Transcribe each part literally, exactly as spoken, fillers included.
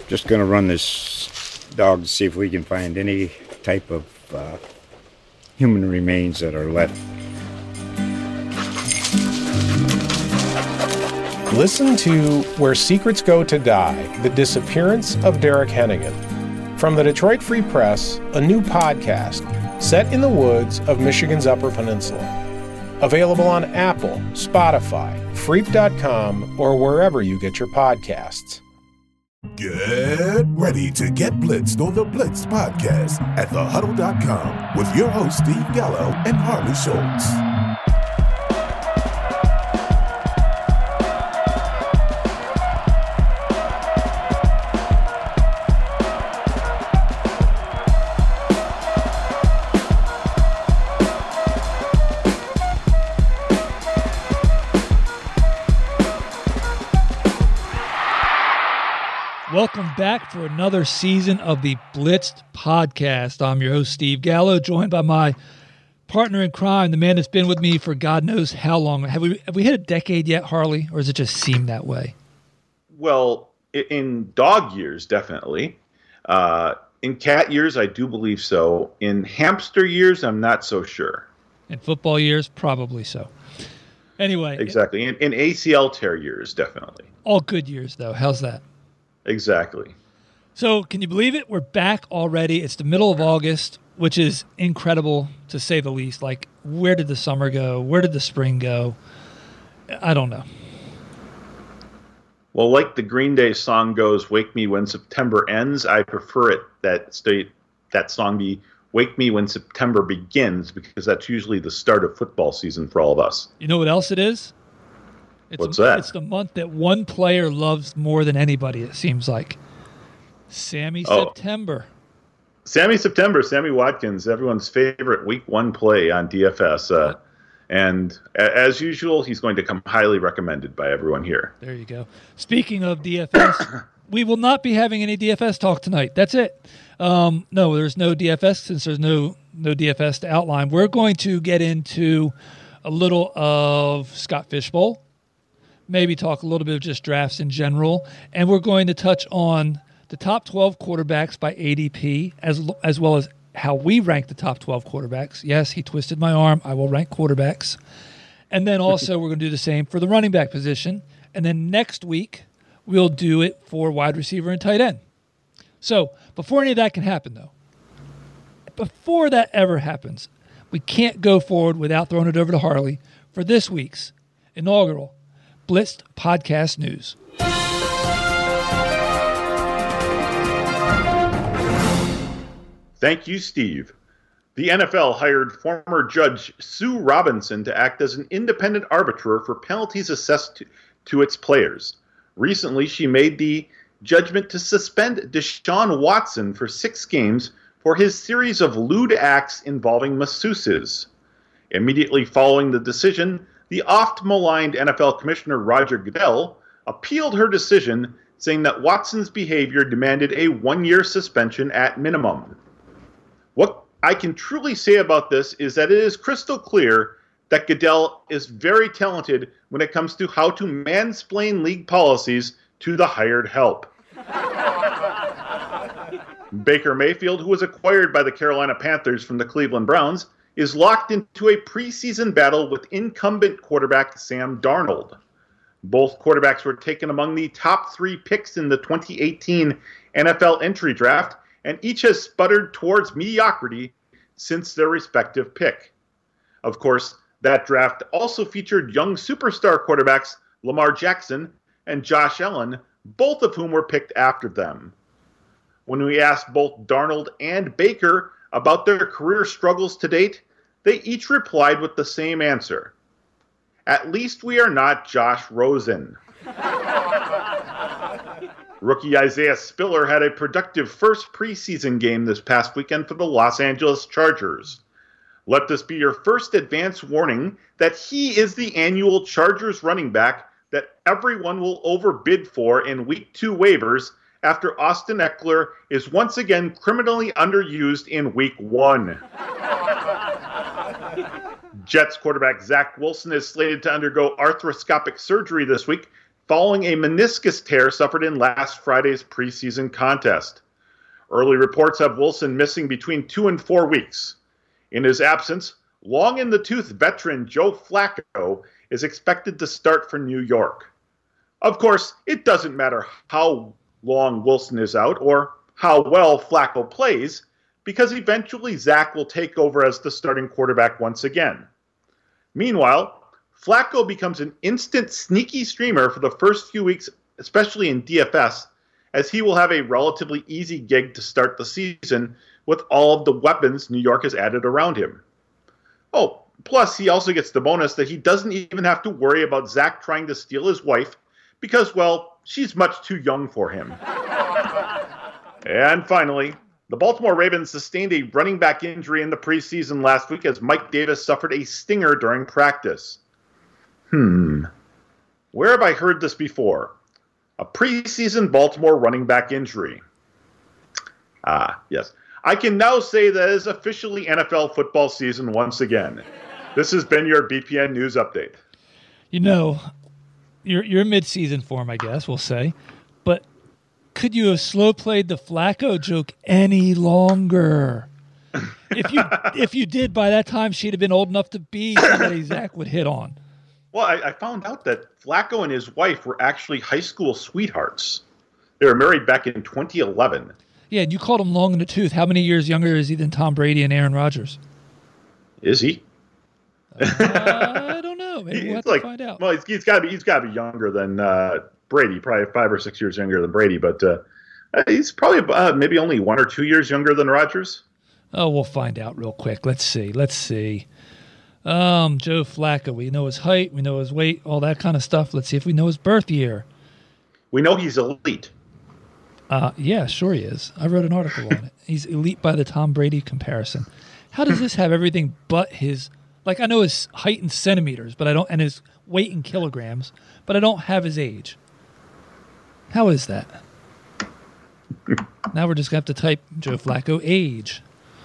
Just going to run this dog to see if we can find any type of uh, human remains that are left. Listen to Where Secrets Go to Die, The Disappearance of Derek Hennigan. From the Detroit Free Press, a new podcast set in the woods of Michigan's Upper Peninsula. Available on Apple, Spotify, Freep dot com, or wherever you get your podcasts. Get ready to get blitzed on the Blitz podcast at the huddle dot com with your hosts Steve Gallo and Harley Schultz. Welcome back for another season of the Blitzed podcast. I'm your host, Steve Gallo, joined by my partner in crime, the man that's been with me for God knows how long. Have we have we hit a decade yet, Harley, or does it just seem that way? Well, in dog years, definitely. Uh, in cat years, I do believe so. In hamster years, I'm not so sure. In football years, probably so. Anyway. Exactly. In, in A C L tear years, definitely. All good years, though. How's that? Exactly. So can you believe it? We're back already. It's the middle of August, which is incredible to say the least. Like, where did the summer go? Where did the spring go? I don't know. Well, like the Green Day song goes, "Wake me when September ends," I prefer it that state that song be "Wake me when September begins," because that's usually the start of football season for all of us. You know what else it is? It's What's a, that? It's the month that one player loves more than anybody, it seems like. Sammy Oh. September. Sammy September, Sammy Watkins, everyone's favorite week one play on D F S. Uh, and a- as usual, he's going to come highly recommended by everyone here. There you go. Speaking of D F S, we will not be having any D F S talk tonight. That's it. Um, no, there's no D F S since there's no, no D F S to outline. We're going to get into a little of Scott Fishbowl. Maybe talk a little bit of just drafts in general. And we're going to touch on the top twelve quarterbacks by A D P, as as well as how we rank the top twelve quarterbacks. Yes, he twisted my arm. I will rank quarterbacks. And then also we're going to do the same for the running back position. And then next week, we'll do it for wide receiver and tight end. So before any of that can happen, though, before that ever happens, we can't go forward without throwing it over to Harley for this week's inaugural Blitzed Podcast News. Thank you, Steve. The N F L hired former judge Sue Robinson to act as an independent arbiter for penalties assessed to, to its players. Recently, she made the judgment to suspend Deshaun Watson for six games for his series of lewd acts involving masseuses. Immediately following the decision, the oft-maligned N F L Commissioner Roger Goodell appealed her decision, saying that Watson's behavior demanded a one-year suspension at minimum. What I can truly say about this is that it is crystal clear that Goodell is very talented when it comes to how to mansplain league policies to the hired help. Baker Mayfield, who was acquired by the Carolina Panthers from the Cleveland Browns, is locked into a preseason battle with incumbent quarterback Sam Darnold. Both quarterbacks were taken among the top three picks in the twenty eighteen N F L entry draft, and each has sputtered towards mediocrity since their respective pick. Of course, that draft also featured young superstar quarterbacks Lamar Jackson and Josh Allen, both of whom were picked after them. When we asked both Darnold and Baker about their career struggles to date, they each replied with the same answer. At least we are not Josh Rosen. Rookie Isaiah Spiller had a productive first preseason game this past weekend for the Los Angeles Chargers. Let this be your first advance warning that he is the annual Chargers running back that everyone will overbid for in week two waivers after Austin Eckler is once again criminally underused in week one. Jets quarterback Zach Wilson is slated to undergo arthroscopic surgery this week, following a meniscus tear suffered in last Friday's preseason contest. Early reports have Wilson missing between two and four weeks. In his absence, long-in-the-tooth veteran Joe Flacco is expected to start for New York. Of course, it doesn't matter how long Wilson is out or how well Flacco plays, because eventually Zach will take over as the starting quarterback once again. Meanwhile, Flacco becomes an instant sneaky streamer for the first few weeks, especially in D F S, as he will have a relatively easy gig to start the season with all of the weapons New York has added around him. Oh, plus he also gets the bonus that he doesn't even have to worry about Zach trying to steal his wife because, well, she's much too young for him. And finally, the Baltimore Ravens sustained a running back injury in the preseason last week as Mike Davis suffered a stinger during practice. Hmm. Where have I heard this before? A preseason Baltimore running back injury. Ah, yes. I can now say that it is officially N F L football season once again. This has been your B P N News Update. You know, you're, you're mid-season form, I guess, we'll say. But could you have slow played the Flacco joke any longer? If you if you did, by that time, she'd have been old enough to be somebody Zach would hit on. Well, I, I found out that Flacco and his wife were actually high school sweethearts. They were married back in twenty eleven. Yeah, and you called him long in the tooth. How many years younger is he than Tom Brady and Aaron Rodgers? Is he? uh, I don't know. Maybe we'll have like, to find out. Well, he's, he's got to be he's got to be younger than uh, Brady, probably five or six years younger than Brady, but uh, he's probably uh, maybe only one or two years younger than Rodgers. Oh, we'll find out real quick. Let's see. Let's see. Um, Joe Flacco. We know his height. We know his weight. All that kind of stuff. Let's see if we know his birth year. We know he's elite. Uh, yeah, sure he is. I wrote an article on it. He's elite by the Tom Brady comparison. How does this have everything but his, like I know his height in centimeters, but I don't, and his weight in kilograms, but I don't have his age. How is that? Now we're just going to have to type Joe Flacco age.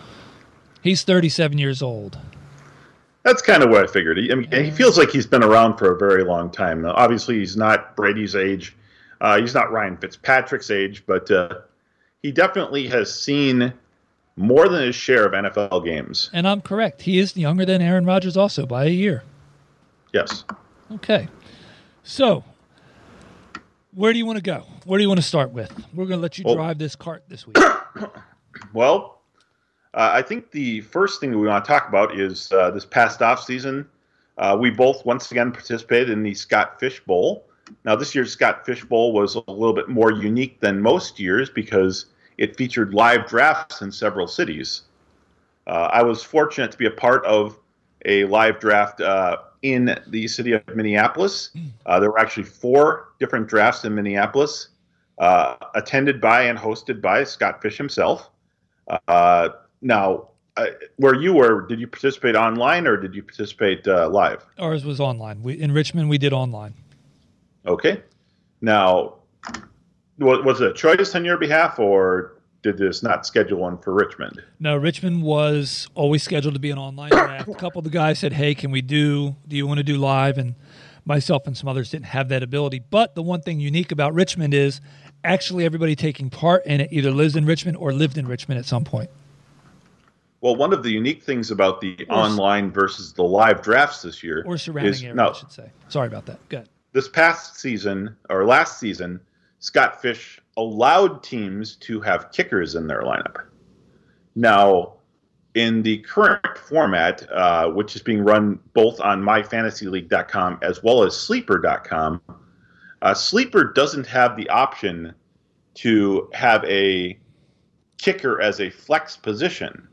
He's thirty-seven years old. That's kind of what I figured. He, I mean, he feels like he's been around for a very long time. Now, obviously, he's not Brady's age. Uh, he's not Ryan Fitzpatrick's age, but uh, he definitely has seen more than his share of N F L games. And I'm correct. He is younger than Aaron Rodgers also by a year. Yes. Okay. So, where do you want to go? Where do you want to start with? We're going to let you well, drive this cart this week. Well, uh, I think the first thing that we want to talk about is uh, this past offseason. Uh, we both once again participated in the Scott Fish Bowl. Now, this year's Scott Fish Bowl was a little bit more unique than most years because it featured live drafts in several cities. Uh, I was fortunate to be a part of a live draft uh, in the city of Minneapolis. Uh, there were actually four different drafts in Minneapolis, uh, attended by and hosted by Scott Fish himself. Uh, now, uh, where you were, did you participate online or did you participate uh, live? Ours was online. We, in Richmond, we did online. Okay. Now, was it a choice on your behalf, or did this not schedule one for Richmond? No, Richmond was always scheduled to be an online draft. A couple of the guys said, hey, can we do, do you want to do live? And myself and some others didn't have that ability. But the one thing unique about Richmond is actually everybody taking part in it either lives in Richmond or lived in Richmond at some point. Well, one of the unique things about the or, online versus the live drafts this year or surrounding is, area, no, I should say. Sorry about that. Go ahead. This past season, or last season, Scott Fish allowed teams to have kickers in their lineup. Now, in the current format, uh, which is being run both on my fantasy league dot com as well as sleeper dot com, uh, Sleeper doesn't have the option to have a kicker as a flex position.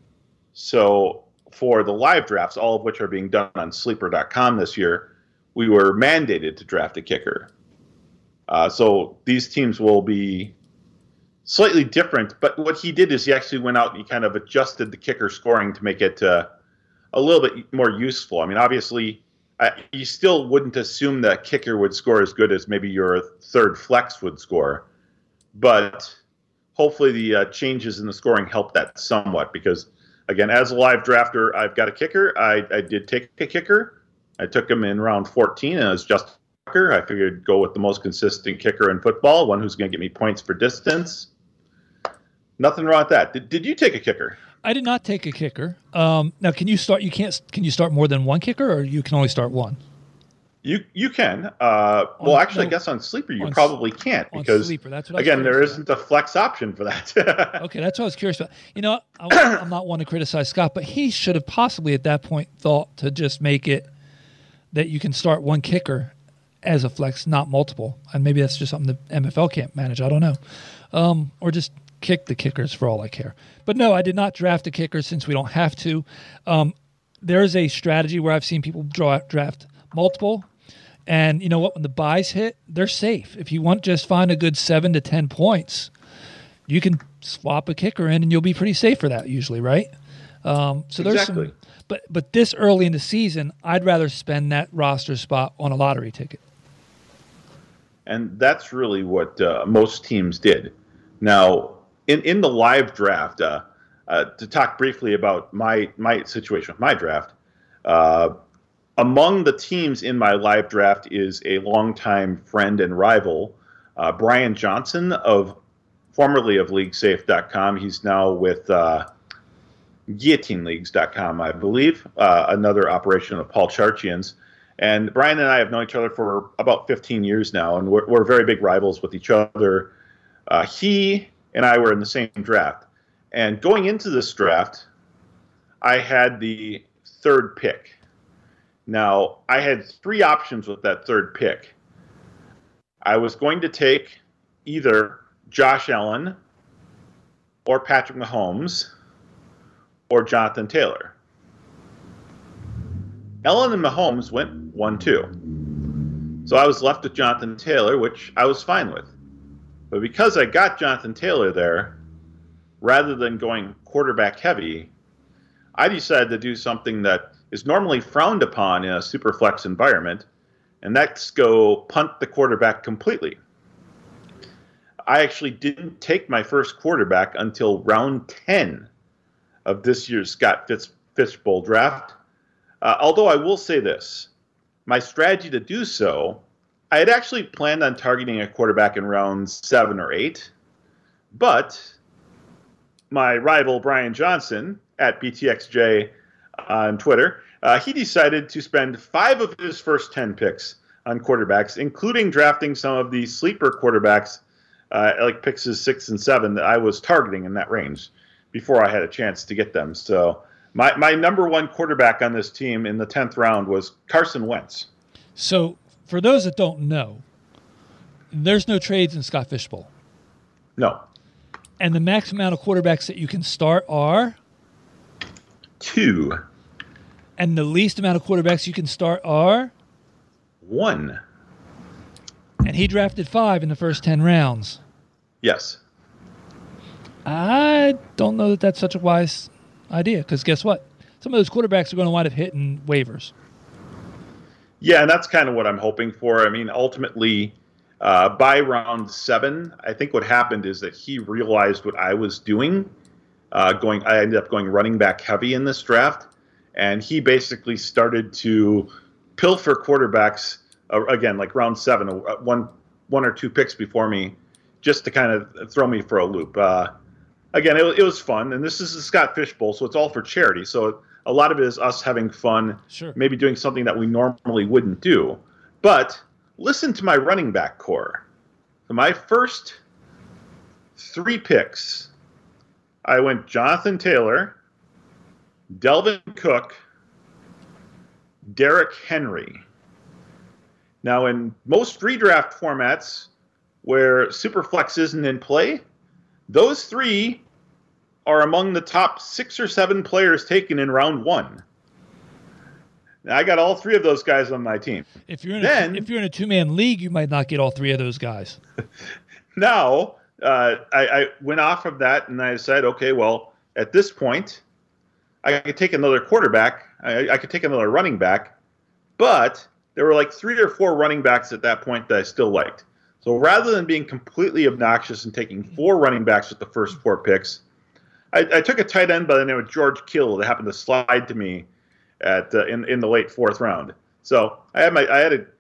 So for the live drafts, all of which are being done on sleeper dot com this year, we were mandated to draft a kicker. Uh, so these teams will be slightly different, but what he did is he actually went out and he kind of adjusted the kicker scoring to make it uh, a little bit more useful. I mean, obviously, uh, you still wouldn't assume that kicker would score as good as maybe your third flex would score, but hopefully the uh, changes in the scoring help that somewhat because, again, as a live drafter, I've got a kicker. I, I did take a kicker. I took him in round fourteen, and I was justified Tucker. I figured go with the most consistent kicker in football, one who's going to get me points for distance. Nothing wrong with that. Did, did you take a kicker? I did not take a kicker. Um, now, can you start? You can't. Can you start more than one kicker, or you can only start one? You you can. Uh, well, On- actually, no, I guess on sleeper you on s- probably can't on because sleeper, that's what I was again there curious isn't a flex option for that. Okay, that's what I was curious about. You know, I, I'm not one to criticize Scott, but he should have possibly at that point thought to just make it that you can start one kicker as a flex, not multiple. And maybe that's just something the M F L can't manage. I don't know. Um, or just kick the kickers for all I care. But no, I did not draft a kicker since we don't have to. Um, there is a strategy where I've seen people draw, draft multiple. And you know what? When the buys hit, they're safe. If you want to just find a good seven to ten points, you can swap a kicker in, and you'll be pretty safe for that usually, right? Um, so there's Exactly. some, but but this early in the season, I'd rather spend that roster spot on a lottery ticket. And that's really what uh, most teams did. Now, in, in the live draft, uh, uh, to talk briefly about my my situation with my draft, uh, among the teams in my live draft is a longtime friend and rival, uh, Brian Johnson, of formerly of League Safe dot com. He's now with uh, Guillotine Leagues dot com, I believe, uh, another operation of Paul Charchian's. And Brian and I have known each other for about fifteen years now, and we're, we're very big rivals with each other. Uh, he and I were in the same draft. And going into this draft, I had the third pick. Now, I had three options with that third pick. I was going to take either Josh Allen or Patrick Mahomes or Jonathan Taylor. Allen and Mahomes went one two. So I was left with Jonathan Taylor, which I was fine with. But because I got Jonathan Taylor there, rather than going quarterback heavy, I decided to do something that is normally frowned upon in a super flex environment, and that's go punt the quarterback completely. I actually didn't take my first quarterback until round ten of this year's Scott Fitz, Fishbowl draft. Uh, although I will say this, my strategy to do so, I had actually planned on targeting a quarterback in rounds seven or eight, but my rival Brian Johnson at B T X J on Twitter, uh, he decided to spend five of his first ten picks on quarterbacks, including drafting some of the sleeper quarterbacks, uh, like picks six and seven that I was targeting in that range before I had a chance to get them. So my, my number one quarterback on this team in the tenth round was Carson Wentz. So for those that don't know, there's no trades in Scott Fishbowl. No. And the max amount of quarterbacks that you can start are? Two. And the least amount of quarterbacks you can start are? One. And he drafted five in the first ten rounds. Yes. I don't know that that's such a wise idea, because guess what? Some of those quarterbacks are going to wind up hitting waivers. Yeah, and that's kind of what I'm hoping for. I mean, ultimately, uh, by round seven, I think what happened is that he realized what I was doing. Uh, going, I ended up going running back heavy in this draft, and he basically started to pilfer quarterbacks uh, again, like round seven, uh, one, one or two picks before me, just to kind of throw me for a loop. Uh, again, it, it was fun, and this is the Scott Fishbowl, so it's all for charity. So a lot of it is us having fun, Sure. maybe doing something that we normally wouldn't do. But listen to my running back core. For my first three picks, I went Jonathan Taylor, Delvin Cook, Derrick Henry. Now, in most redraft formats where Superflex isn't in play, those three are among the top six or seven players taken in round one. Now, I got all three of those guys on my team. If you're in Then- a, if you're in a two-man league, you might not get all three of those guys. Now, uh, I, I went off of that and I said, okay, well, at this point, I could take another quarterback. I, I could take another running back. But there were like three or four running backs at that point that I still liked. So rather than being completely obnoxious and taking four running backs with the first four picks, I, I took a tight end by the name of George Kittle that happened to slide to me at uh, in in the late fourth round. So I had my I had a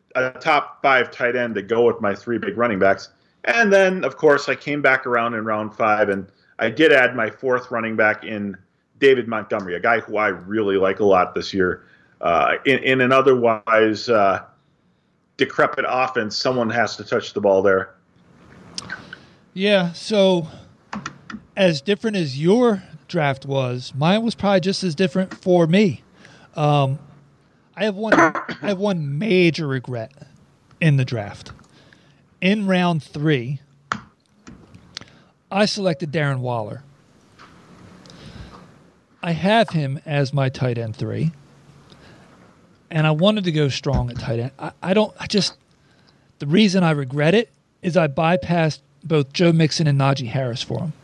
a top five tight end to go with my three big running backs. And then, of course, I came back around in round five, and I did add my fourth running back in David Montgomery, a guy who I really like a lot this year. Uh, in, in an otherwise uh, decrepit offense, someone has to touch the ball there. Yeah, so as different as your draft was, mine was probably just as different for me. Um, I have one. I have one major regret in the draft. In round three, I selected Darren Waller. I have him as my tight end three, and I wanted to go strong at tight end. I, I don't. I just the reason I regret it is I bypassed both Joe Mixon and Najee Harris for him.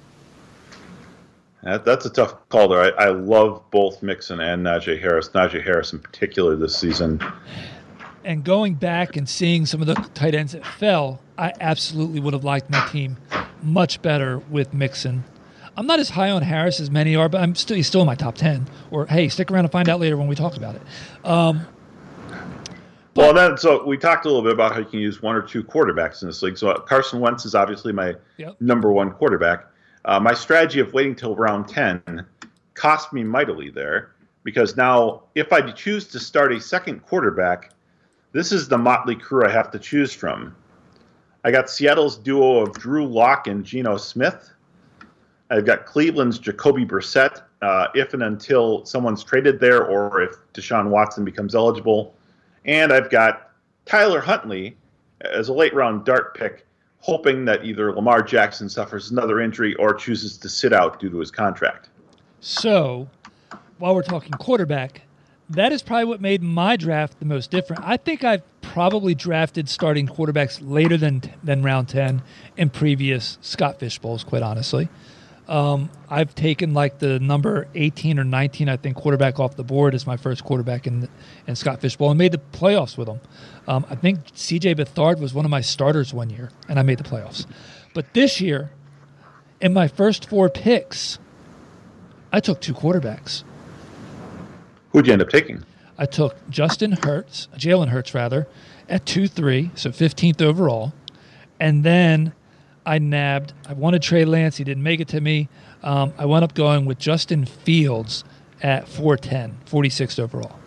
That, that's a tough call there. I, I love both Mixon and Najee Harris. Najee Harris in particular this season. And going back and seeing some of the tight ends that fell, I absolutely would have liked my team much better with Mixon. I'm not as high on Harris as many are, but I'm still he's still in my top ten. Or hey, stick around and find out later when we talk about it. Um, well, then so we talked a little bit about how you can use one or two quarterbacks in this league. So Carson Wentz is obviously my yep. number one quarterback. Uh, my strategy of waiting till round ten cost me mightily there, because now if I choose to start a second quarterback, this is the motley crew I have to choose from. I got Seattle's duo of Drew Lock and Geno Smith. I've got Cleveland's Jacoby Brissett, uh, if and until someone's traded there or if Deshaun Watson becomes eligible. And I've got Tyler Huntley as a late-round dart pick, hoping that either Lamar Jackson suffers another injury or chooses to sit out due to his contract. So, while we're talking quarterback, that is probably what made my draft the most different. I think I've probably drafted starting quarterbacks later than than round ten in previous Scott Fish Bowls, quite honestly. Um, I've taken like the number eighteen or nineteen, I think, quarterback off the board as my first quarterback in in Scott Fish Bowl and made the playoffs with him. Um, I think C J Beathard was one of my starters one year, and I made the playoffs. But this year, in my first four picks, I took two quarterbacks. Who'd you end up taking? I took Justin Hurts, Jalen Hurts rather, at two three, so fifteenth overall. And then I nabbed, I wanted Trey Lance. He didn't make it to me. Um, I wound up going with Justin Fields at four ten, forty-sixth overall.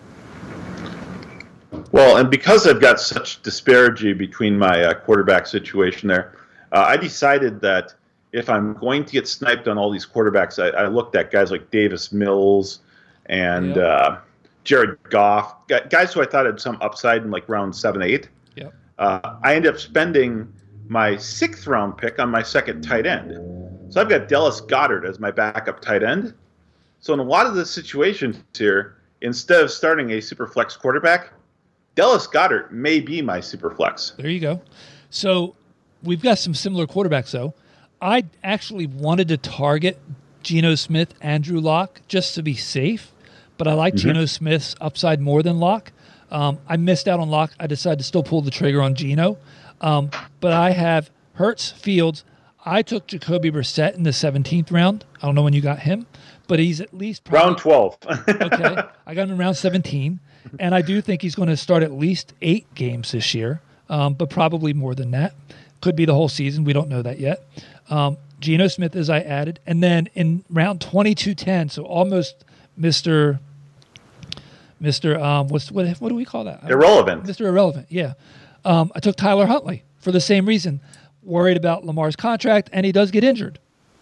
Well, and because I've got such disparity between my uh, quarterback situation there, uh, I decided that if I'm going to get sniped on all these quarterbacks, I, I looked at guys like Davis Mills and yep. uh, Jared Goff, guys who I thought had some upside in like round seven, eight. Yep. Uh, I ended up spending my sixth round pick on my second tight end. So I've got Dallas Goedert as my backup tight end. So in a lot of the situations here, instead of starting a super flex quarterback, Dallas Goedert may be my super flex. There you go. So we've got some similar quarterbacks, though. I actually wanted to target Geno Smith and Drew Lock just to be safe, but I like mm-hmm. Geno Smith's upside more than Lock. Um, I missed out on Lock. I decided to still pull the trigger on Geno. Um, but I have Hurts, Fields. I took Jacoby Brissett in the seventeenth round. I don't know when you got him, but he's at least probably, round twelve. Okay, I got him in round seventeen, and I do think he's going to start at least eight games this year, um, but probably more than that. Could be the whole season. We don't know that yet. Um, Geno Smith, as I added, and then in round twenty-two ten, so almost Mister Mister Um, what's what? What do we call that? Irrelevant. Mister Irrelevant. Yeah. Um, I took Tyler Huntley for the same reason. Worried about Lamar's contract, and he does get injured.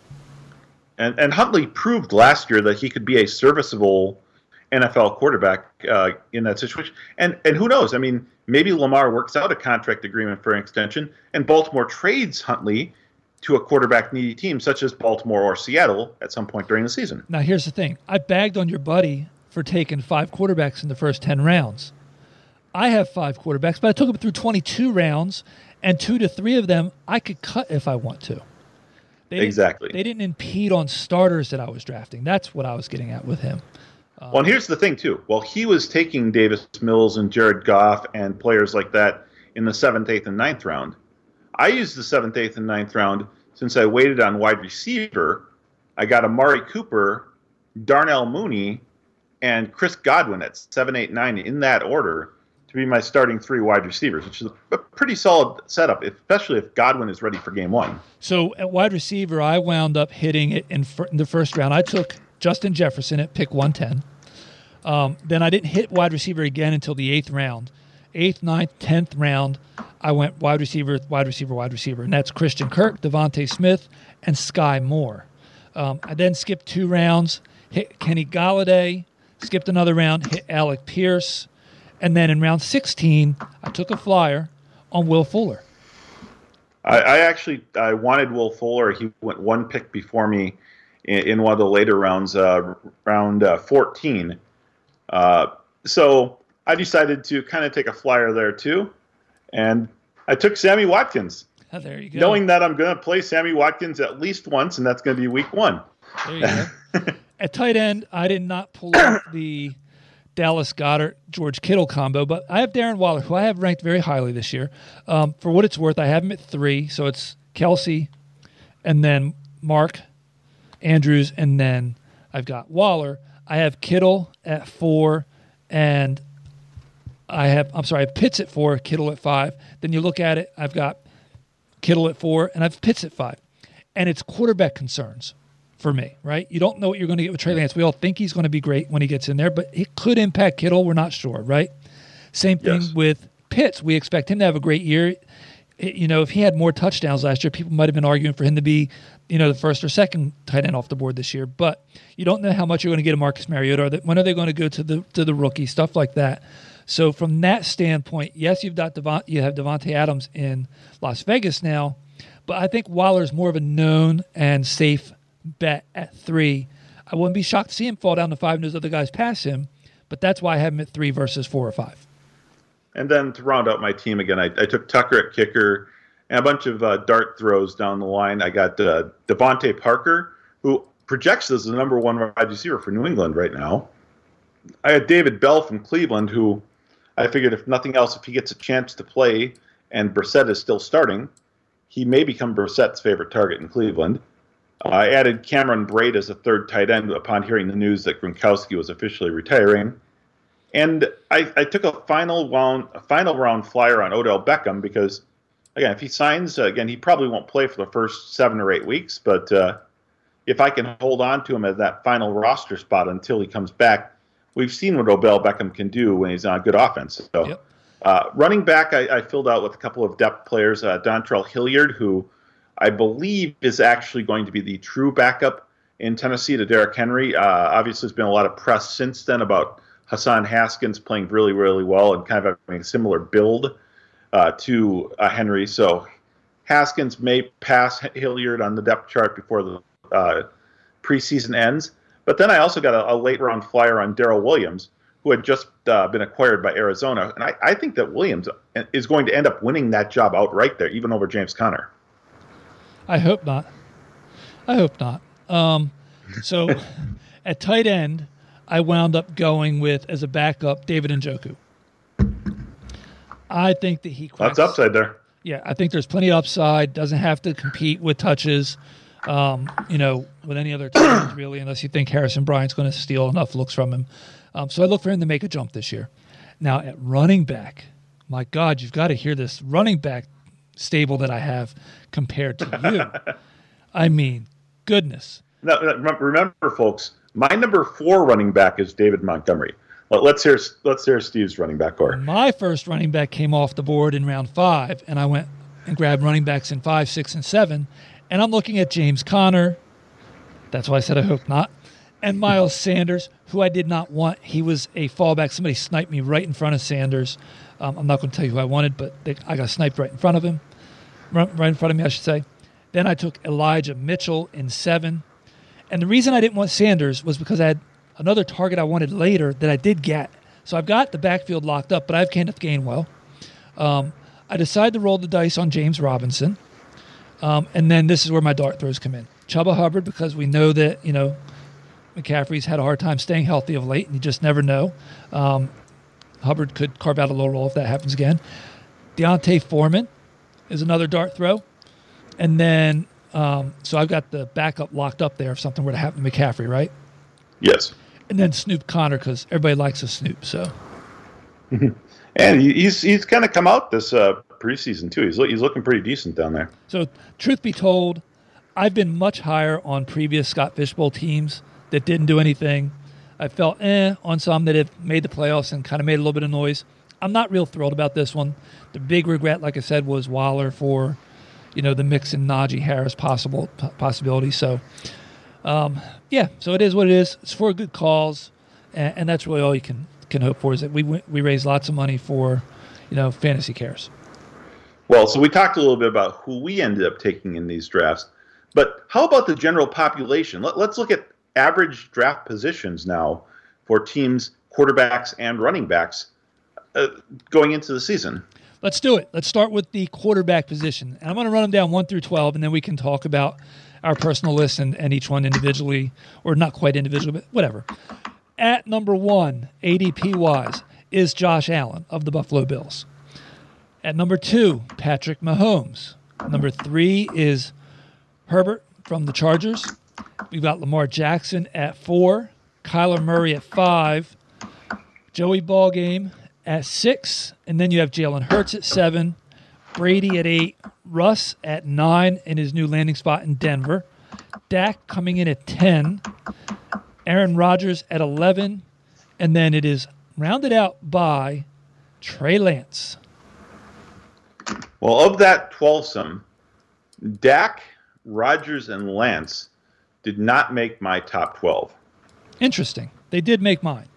And and Huntley proved last year that he could be a serviceable N F L quarterback uh, in that situation. And and who knows? I mean, maybe Lamar works out a contract agreement for an extension, and Baltimore trades Huntley to a quarterback-needy team such as Baltimore or Seattle at some point during the season. Now, here's the thing. I bagged on your buddy for taking five quarterbacks in the first ten rounds. I have five quarterbacks, but I took them through twenty-two rounds, and two to three of them I could cut if I want to. They exactly. They didn't impede on starters that I was drafting. That's what I was getting at with him. Um, well, and here's the thing, too. Well, he was taking Davis Mills and Jared Goff and players like that in the seventh, eighth, and ninth round. I used the seventh, eighth, and ninth round since I waited on wide receiver. I got Amari Cooper, Darnell Mooney, and Chris Godwin at seven, eight, nine in that order to be my starting three wide receivers, which is a pretty solid setup, especially if Godwin is ready for game one. So at wide receiver, I wound up hitting it in, fir- in the first round. I took Justin Jefferson at pick one ten. Um, then I didn't hit wide receiver again until the eighth round. Eighth, ninth, tenth round, I went wide receiver, wide receiver, wide receiver. And that's Christian Kirk, Devontae Smith, and Sky Moore. Um, I then skipped two rounds, hit Kenny Galladay, skipped another round, hit Alec Pierce. And then in round sixteen, I took a flyer on Will Fuller. I, I actually I wanted Will Fuller. He went one pick before me in, in one of the later rounds, uh, round uh, fourteen. Uh, so I decided to kind of take a flyer there too, and I took Sammy Watkins. Oh, there you go. Knowing that I'm going to play Sammy Watkins at least once, and that's going to be week one. There you go. At tight end, I did not pull out the Dallas Goedert, George Kittle combo, but I have Darren Waller, who I have ranked very highly this year. Um, for what it's worth, I have him at three, so it's Kelsey, and then Mark Andrews, and then I've got Waller. I have Kittle at four, and I have, I'm sorry, I have Pitts at four, Kittle at five. Then you look at it, I've got Kittle at four, and I've Pitts at five. And it's quarterback concerns for me, right? You don't know what you're going to get with Trey Lance. We all think he's going to be great when he gets in there, but it could impact Kittle. We're not sure, right? Same thing Yes. with Pitts. We expect him to have a great year. It- you know, if he had more touchdowns last year, people might have been arguing for him to be, you know, the first or second tight end off the board this year. But you don't know how much you're going to get of Marcus Mariota. Or that, when are they going to go to the to the rookie, stuff like that. So from that standpoint, yes, you've got Devon, you have Devontae Adams in Las Vegas now, but I think Waller's more of a known and safe bet at three. I wouldn't be shocked to see him fall down to five and those other guys pass him, but that's why I have him at three versus four or five. And then to round out my team again, I, I took Tucker at kicker and a bunch of uh, dart throws down the line. I got uh, Devontae Parker, who projects as the number one wide receiver for New England right now. I had David Bell from Cleveland, who I figured if nothing else, if he gets a chance to play and Brissett is still starting, he may become Brissett's favorite target in Cleveland. Uh, I added Cameron Braid as a third tight end upon hearing the news that Gronkowski was officially retiring. And I, I took a final round, a final round flyer on Odell Beckham because, again, if he signs, uh, again, he probably won't play for the first seven or eight weeks. But uh, if I can hold on to him as that final roster spot until he comes back, we've seen what Odell Beckham can do when he's on a good offense. So, Yep. uh, running back, I, I filled out with a couple of depth players. Uh, Dontrell Hilliard, who I believe is actually going to be the true backup in Tennessee to Derrick Henry. Uh, obviously, there's been a lot of press since then about Hassan Haskins playing really, really well and kind of having a similar build uh, to uh, Henry. So Haskins may pass Hilliard on the depth chart before the uh, preseason ends. But then I also got a, a late-round flyer on Darrell Williams, who had just uh, been acquired by Arizona. And I, I think that Williams is going to end up winning that job outright there, even over James Conner. I hope not. I hope not. Um, so at tight end, I wound up going with, as a backup, David Njoku. I think that he cracks. That's upside there. Yeah, I think there's plenty of upside. Doesn't have to compete with touches, um, you know, with any other tight ends, really, unless you think Harrison Bryant's going to steal enough looks from him. Um, so I look for him to make a jump this year. Now, at running back, my God, you've got to hear this running back stable that I have compared to you. I mean, goodness. Now, remember, folks, my number four running back is David Montgomery. Well, let's hear let's hear Steve's running back core. My first running back came off the board in round five, and I went and grabbed running backs in five, six, and seven. And I'm looking at James Conner. That's why I said I hope not. And Miles Sanders, who I did not want. He was a fallback. Somebody sniped me right in front of Sanders. Um, I'm not going to tell you who I wanted, but they, I got sniped right in front of him. Right, right in front of me, I should say. Then I took Elijah Mitchell in seven. And the reason I didn't want Sanders was because I had another target I wanted later that I did get. So I've got the backfield locked up, but I have Kenneth Gainwell. Um, I decided to roll the dice on James Robinson. Um, and then this is where my dart throws come in. Chuba Hubbard, because we know that, you know, McCaffrey's had a hard time staying healthy of late, and you just never know. Um, Hubbard could carve out a low roll if that happens again. Deontay Foreman is another dart throw. And then, um, so I've got the backup locked up there if something were to happen to McCaffrey, right? Yes. And then Snoop Connor, because everybody likes a Snoop. So, and And he, he's he's kind of come out this uh, preseason too. He's he's looking pretty decent down there. So, truth be told, I've been much higher on previous Scott Fishbowl teams that didn't do anything. I felt eh on some that have made the playoffs and kind of made a little bit of noise. I'm not real thrilled about this one. The big regret, like I said, was Waller for, you know, the Mixon, Najee Harris possible possibility. So, um, yeah, so it is what it is. It's for good cause, and, and that's really all you can can hope for. Is that we we raise lots of money for, you know, Fantasy Cares. Well, so we talked a little bit about who we ended up taking in these drafts, but how about the general population? Let, let's look at average draft positions now for teams, quarterbacks and running backs uh, going into the season. Let's do it. Let's start with the quarterback position. And I'm going to run them down one through twelve, and then we can talk about our personal list and, and each one individually, or not quite individually, but whatever. At number one, A D P-wise, is Josh Allen of the Buffalo Bills. At number two, Patrick Mahomes. Number three is Herbert from the Chargers. We've got Lamar Jackson at four, Kyler Murray at five, Joey Ballgame at six, and then you have Jalen Hurts at seven, Brady at eight, Russ at nine in his new landing spot in Denver, Dak coming in at ten, Aaron Rodgers at eleven, and then it is rounded out by Trey Lance. Well, of that twelve-some, Dak, Rodgers, and Lance did not make my top twelve. Interesting. They did make mine.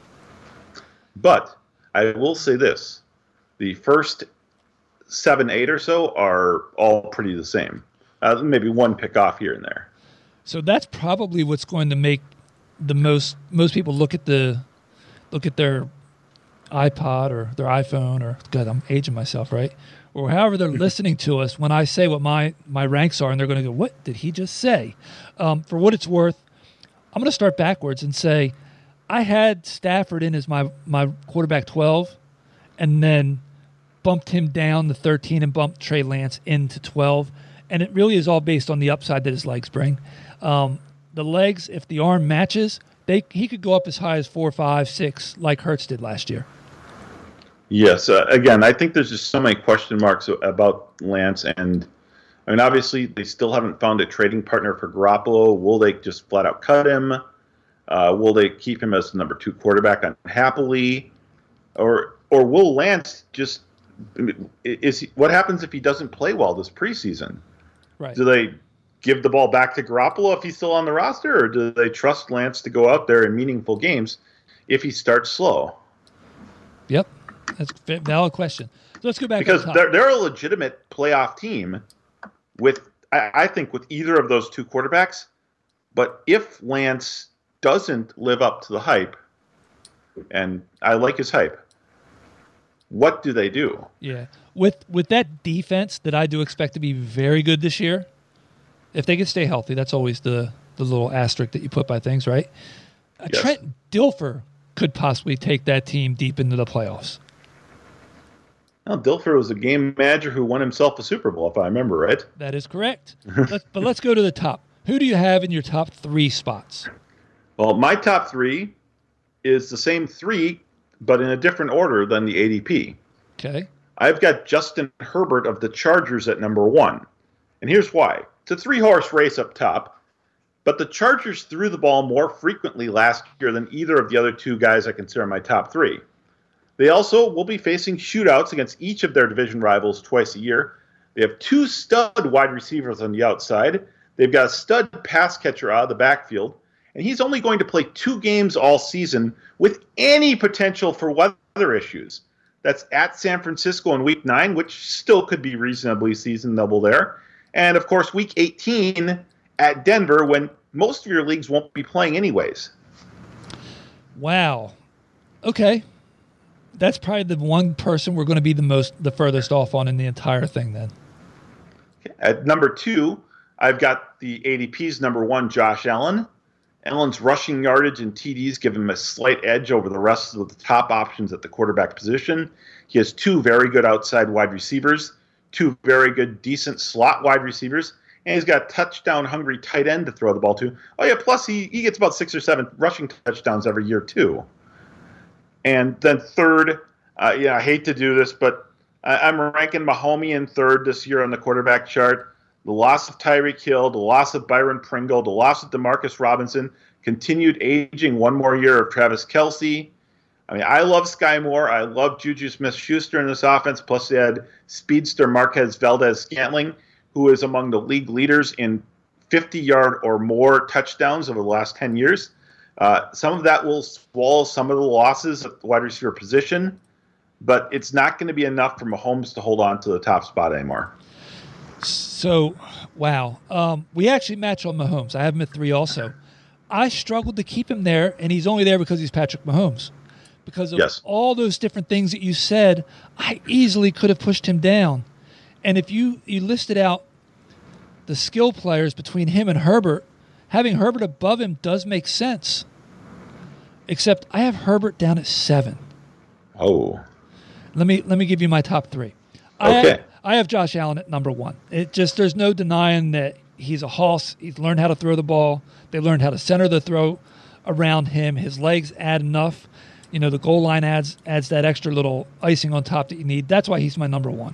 But I will say this. The first seven, eight or so are all pretty the same. Uh, maybe one pick off here and there. So that's probably what's going to make the most most people look at the look at their iPod or their iPhone or God, I'm aging myself, right? Or however they're listening to us when I say what my, my ranks are, and they're going to go, what did he just say? Um, for what it's worth, I'm going to start backwards and say I had Stafford in as my, my quarterback twelve, and then bumped him down to thirteen and bumped Trey Lance into twelve. And it really is all based on the upside that his legs bring. Um, the legs, if the arm matches, they he could go up as high as four, five, six, like Hurts did last year. Yes. Uh, again, I think there's just so many question marks about Lance. And, I mean, obviously, they still haven't found a trading partner for Garoppolo. Will they just flat out cut him? Uh, will they keep him as the number two quarterback unhappily? Or or will Lance just – is he, what happens if he doesn't play well this preseason? Right. Do they give the ball back to Garoppolo if he's still on the roster, or do they trust Lance to go out there in meaningful games if he starts slow? Yep. That's a valid question. So let's go back because to the top. they're, they're a legitimate playoff team with, I, I think, with either of those two quarterbacks. But if Lance doesn't live up to the hype, and I like his hype, what do they do? Yeah. With with that defense that I do expect to be very good this year, if they can stay healthy, that's always the, the little asterisk that you put by things, right? Uh, Yes. Trent Dilfer could possibly take that team deep into the playoffs. Well, Dilfer was a game manager who won himself a Super Bowl, if I remember right. That is correct. let's, but let's go to the top. Who do you have in your top three spots? Well, my top three is the same three, but in a different order than the A D P. Okay. I've got Justin Herbert of the Chargers at number one. And here's why. It's a three-horse race up top, but the Chargers threw the ball more frequently last year than either of the other two guys I consider my top three. They also will be facing shootouts against each of their division rivals twice a year. They have two stud wide receivers on the outside. They've got a stud pass catcher out of the backfield. And he's only going to play two games all season with any potential for weather issues. That's at San Francisco in week nine, which still could be reasonably seasonable there. And, of course, week eighteen at Denver, when most of your leagues won't be playing anyways. Wow. Okay. That's probably the one person we're going to be the most, the furthest off on in the entire thing then. At number two, I've got the A D P's number one, Josh Allen. Allen's rushing yardage and T Ds give him a slight edge over the rest of the top options at the quarterback position. He has two very good outside wide receivers, two very good, decent slot wide receivers, and he's got a touchdown-hungry tight end to throw the ball to. Oh, yeah, plus he, he gets about six or seven rushing touchdowns every year, too. And then third, uh, yeah, I hate to do this, but I, I'm ranking Mahomes in third this year on the quarterback chart. The loss of Tyreek Hill, the loss of Byron Pringle, the loss of Demarcus Robinson, continued aging one more year of Travis Kelce. I mean, I love Sky Moore. I love Juju Smith-Schuster in this offense. Plus, they had speedster Marquez Valdez-Scantling, who is among the league leaders in fifty-yard or more touchdowns over the last ten years. Uh, some of that will swallow some of the losses at the wide receiver position, but it's not going to be enough for Mahomes to hold on to the top spot anymore. So, wow. Um, we actually match on Mahomes. I have him at three also. I struggled to keep him there, and he's only there because he's Patrick Mahomes. Because of yes. all those different things that you said, I easily could have pushed him down. And if you, you listed out the skill players between him and Herbert, having Herbert above him does make sense. Except I have Herbert down at seven. Oh. Let me let me give you my top three. I Okay. have, I have Josh Allen at number one. It just there's no denying that he's a hoss. He's learned how to throw the ball. They learned how to center the throw around him. His legs add enough. You know, the goal line adds adds that extra little icing on top that you need. That's why he's my number one.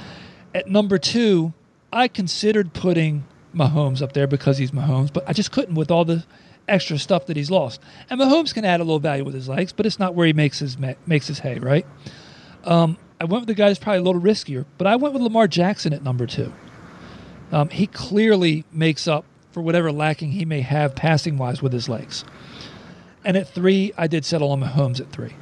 At number two, I considered putting Mahomes up there because he's Mahomes, but I just couldn't with all the extra stuff that he's lost. And Mahomes can add a little value with his legs, but it's not where he makes his makes his hay, right? Um, I went with the guy that's probably a little riskier, but I went with Lamar Jackson at number two. Um, he clearly makes up for whatever lacking he may have passing-wise with his legs. And at three, I did settle on Mahomes at three.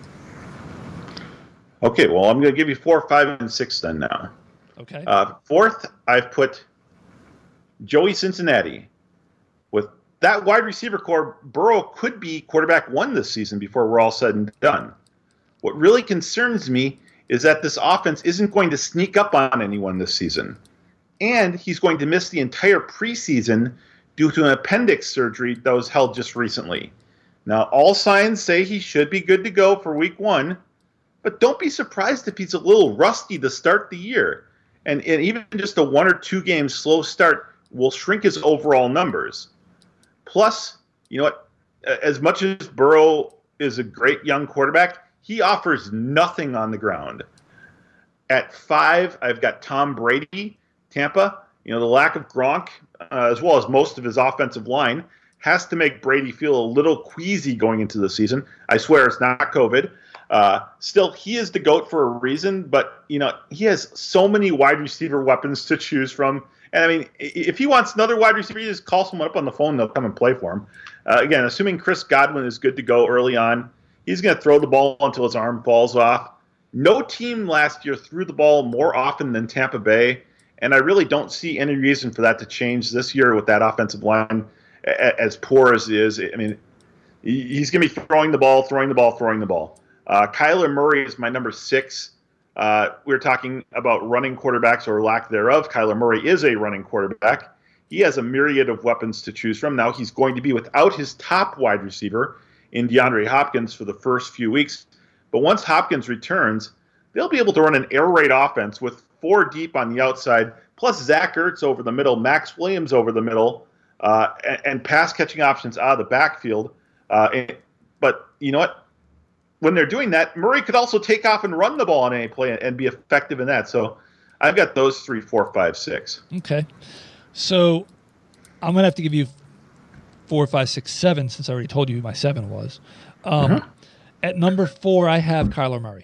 Okay, well, I'm going to give you four, five, and six then now. Okay. Uh, fourth, I've put Joey Cincinnati. With that wide receiver core, Burrow could be quarterback one this season before we're all said and done. What really concerns me is that this offense isn't going to sneak up on anyone this season. And he's going to miss the entire preseason due to an appendix surgery that was held just recently. Now, all signs say he should be good to go for week one, but don't be surprised if he's a little rusty to start the year. And, and even just a one or two game slow start will shrink his overall numbers. Plus, you know what? As much as Burrow is a great young quarterback, he offers nothing on the ground. At five, I've got Tom Brady, Tampa. You know, the lack of Gronk, uh, as well as most of his offensive line, has to make Brady feel a little queasy going into the season. I swear it's not COVID. Uh, still, he is the GOAT for a reason, but, you know, he has so many wide receiver weapons to choose from. And, I mean, if he wants another wide receiver, he just call someone up on the phone and they'll come and play for him. Uh, again, assuming Chris Godwin is good to go early on, he's going to throw the ball until his arm falls off. No team last year threw the ball more often than Tampa Bay, and I really don't see any reason for that to change this year with that offensive line as poor as it is. I mean, he's going to be throwing the ball, throwing the ball, throwing the ball. Uh, Kyler Murray is my number six. Uh, we're talking about running quarterbacks or lack thereof. Kyler Murray is a running quarterback. He has a myriad of weapons to choose from. Now he's going to be without his top wide receiver in DeAndre Hopkins for the first few weeks. But once Hopkins returns, they'll be able to run an air raid offense with four deep on the outside, plus Zach Ertz over the middle, Max Williams over the middle, uh, and, and pass-catching options out of the backfield. Uh, and, but you know what? When they're doing that, Murray could also take off and run the ball on any play and be effective in that. So I've got those three, four, five, six. Okay. So I'm going to have to give you four, five, six, seven, since I already told you who my seven was. Um, mm-hmm. At number four, I have Kyler Murray.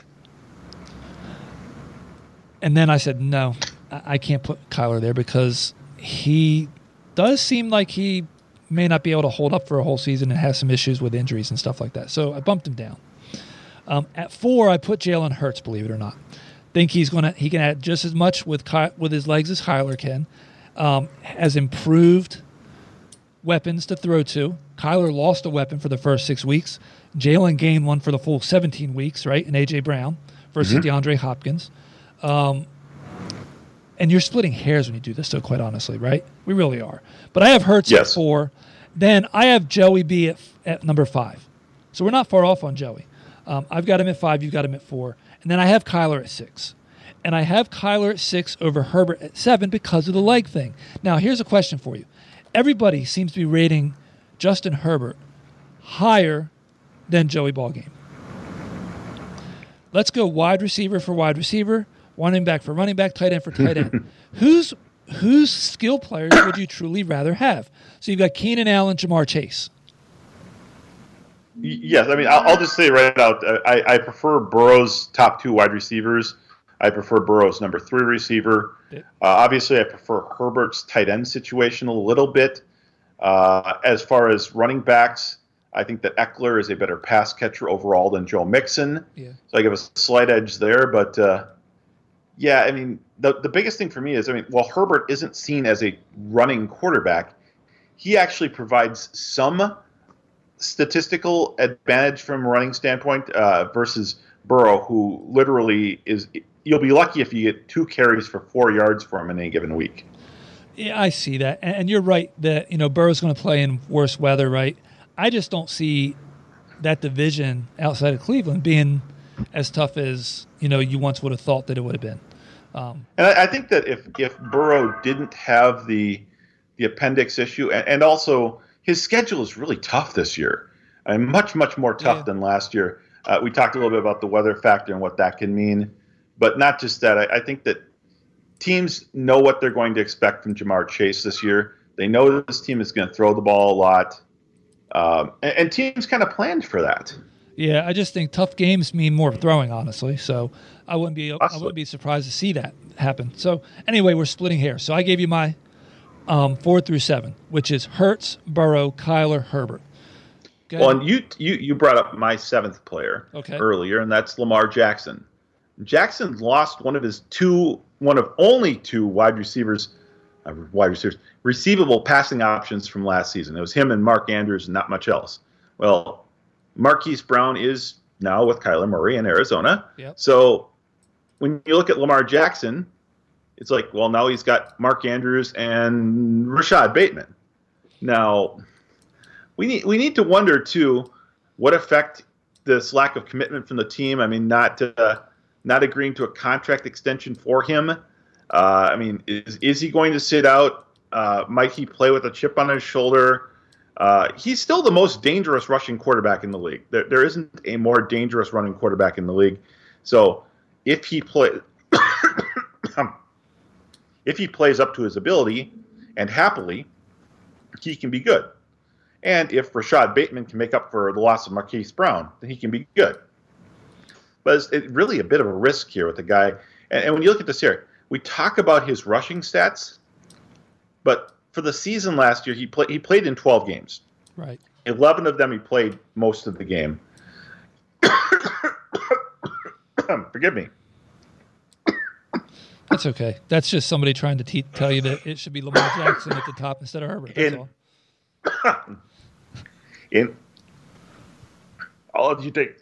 And then I said, no, I can't put Kyler there because he does seem like he may not be able to hold up for a whole season and has some issues with injuries and stuff like that. So I bumped him down. Um, at four, I put Jalen Hurts, believe it or not. Think he's going to he can add just as much with Ky- with his legs as Kyler can. Um, has improved weapons to throw to. Kyler lost a weapon for the first six weeks. Jalen gained one for the full seventeen weeks, right? And A J Brown versus mm-hmm. DeAndre Hopkins. Um, and you're splitting hairs when you do this, though, quite honestly, right? We really are. But I have Hurts yes. at four. Then I have Joey B at, at number five. So we're not far off on Joey. Um, I've got him at five. You've got him at four. And then I have Kyler at six. And I have Kyler at six over Herbert at seven because of the leg thing. Now, here's a question for you. Everybody seems to be rating Justin Herbert higher than Joey Ballgame. let's go wide receiver for wide receiver, running back for running back, tight end for tight end. who's whose skill players would you truly rather have? So you've got Keenan Allen, Jamar Chase. Yes, I mean, I'll, I'll just say right out, uh, I, I prefer Burrow's top two wide receivers. I prefer Burrow's number three receiver. Uh, obviously, I prefer Herbert's tight end situation a little bit. Uh, as far as running backs, I think that Eckler is a better pass catcher overall than Joe Mixon. Yeah. So I give a slight edge there. But, uh, yeah, I mean, the, the biggest thing for me is, I mean, while Herbert isn't seen as a running quarterback, he actually provides some statistical advantage from a running standpoint uh, versus Burrow, who literally is – you'll be lucky if you get two carries for four yards for him in any given week. Yeah, I see that. And you're right that, you know, Burrow's going to play in worse weather, right? I just don't see that division outside of Cleveland being as tough as, you know, you once would have thought that it would have been. Um, and I, I think that if, if Burrow didn't have the the appendix issue, and, and also his schedule is really tough this year, and much, much more tough yeah. than last year. Uh, we talked a little bit about the weather factor and what that can mean. But not just that. I, I think that teams know what they're going to expect from Jamar Chase this year. They know this team is going to throw the ball a lot. Um, and, and teams kind of planned for that. Yeah, I just think tough games mean more throwing, honestly. So I wouldn't be I wouldn't be surprised to see that happen. So anyway, we're splitting hairs. So I gave you my um, four through seven, which is Hurts, Burrow, Kyler, Herbert. Well, and you, you you brought up my seventh player okay. earlier, and that's Lamar Jackson. Jackson lost one of his two, one of only two wide receivers, uh, wide receivers, receivable passing options from last season. It was him and Mark Andrews and not much else. Well, Marquise Brown is now with Kyler Murray in Arizona. Yep. So when you look at Lamar Jackson, it's like, well, now he's got Mark Andrews and Rashad Bateman. Now, we need we need to wonder, too, what effect this lack of commitment from the team, I mean, not uh, not agreeing to a contract extension for him. Uh, I mean, is is he going to sit out? Uh, might he play with a chip on his shoulder? Uh, he's still the most dangerous rushing quarterback in the league. There, there isn't a more dangerous running quarterback in the league. So if he play, if he plays up to his ability and happily, he can be good. And if Rashad Bateman can make up for the loss of Marquise Brown, then he can be good. But it's it really a bit of a risk here with the guy. And, and when you look at this here, we talk about his rushing stats, but for the season last year, he played he played in twelve games. Right. eleven of them he played most of the game. Forgive me. That's okay. That's just somebody trying to te- tell you that it should be Lamar Jackson at the top instead of Herbert. That's in, all. in all of you take.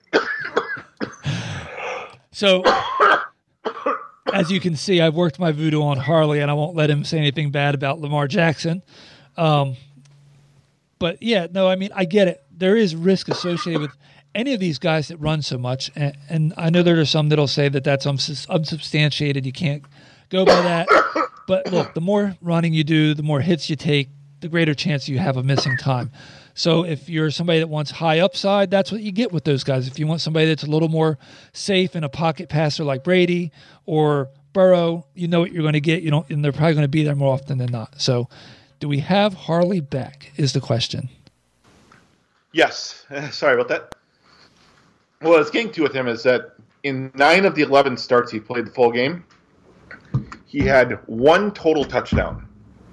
So, as you can see, I've worked my voodoo on Harley, and I won't let him say anything bad about Lamar Jackson. Um, but, yeah, no, I mean, I get it. There is risk associated with any of these guys that run so much, and, and I know there are some that will say that that's uns- unsubstantiated. You can't go by that. But, look, the more running you do, the more hits you take, the greater chance you have of missing time. So if you're somebody that wants high upside, that's what you get with those guys. If you want somebody that's a little more safe and a pocket passer like Brady or Burrow, you know what you're going to get. You don't, and they're probably going to be there more often than not. So do we have Harley back is the question. Yes. Sorry about that. Well, what I was getting to with him is that in nine of the eleven starts he played the full game, he had one total touchdown.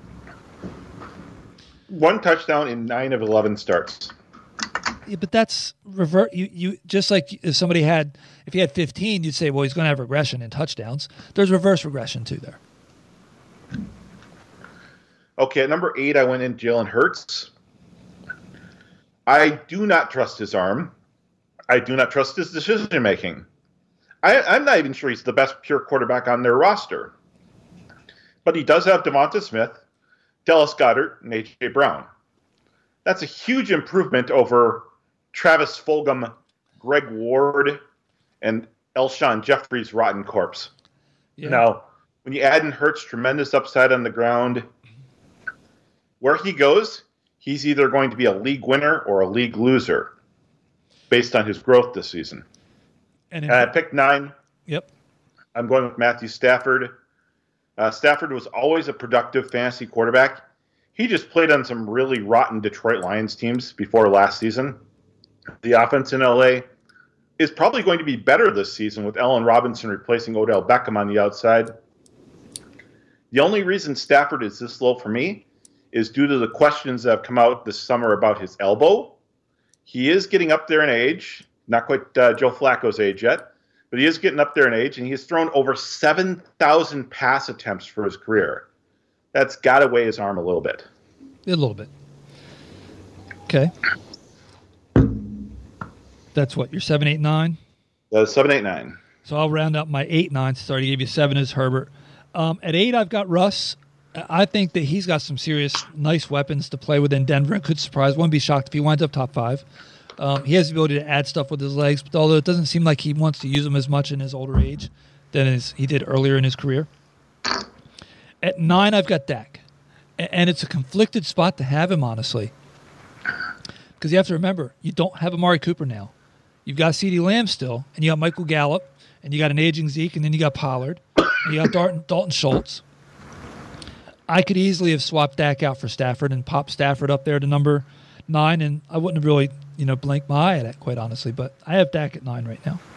One touchdown in nine of eleven starts. Yeah, but that's revert. You you just like if somebody had, if he had fifteen, you'd say, well, he's going to have regression in touchdowns. There's reverse regression too there. Okay, at number eight, I went in Jalen Hurts. I do not trust his arm. I do not trust his decision making. I, I'm not even sure he's the best pure quarterback on their roster. But he does have Devonta Smith, Dallas Goedert, and A J Brown. That's a huge improvement over Travis Fulgham, Greg Ward, and Elshon Jeffrey's rotten corpse. Yeah. Now, when you add in Hurts' tremendous upside on the ground, where he goes, he's either going to be a league winner or a league loser based on his growth this season. And And I picked nine. Yep. I'm going with Matthew Stafford. Uh, Stafford was always a productive fantasy quarterback. He just played on some really rotten Detroit Lions teams before last season. The offense in L A is probably going to be better this season with Allen Robinson replacing Odell Beckham on the outside. The only reason Stafford is this low for me is due to the questions that have come out this summer about his elbow. He is getting up there in age, not quite uh, Joe Flacco's age yet, but he is getting up there in age, and he has thrown over seven thousand pass attempts for his career. That's got to weigh his arm a little bit. A little bit. Okay. That's what, your seven, eight, nine? That's seven, eight, nine. So I'll round out my eight, nine. Sorry to give you seven as Herbert. Um, at eight, I've got Russ. I think that he's got some serious, nice weapons to play with in Denver. It could surprise. Wouldn't be shocked if he winds up top five. Um, he has the ability to add stuff with his legs, but although it doesn't seem like he wants to use them as much in his older age than his, he did earlier in his career. At nine, I've got Dak. And it's a conflicted spot to have him, honestly. Because you have to remember, you don't have Amari Cooper now. You've got CeeDee Lamb still, and you got Michael Gallup, and you got an aging Zeke, and then you got Pollard, and you got Dalton, Dalton Schultz. I could easily have swapped Dak out for Stafford and popped Stafford up there to number nine, and I wouldn't have really, you know, blinked my eye at it, quite honestly. But I have Dak at nine right now.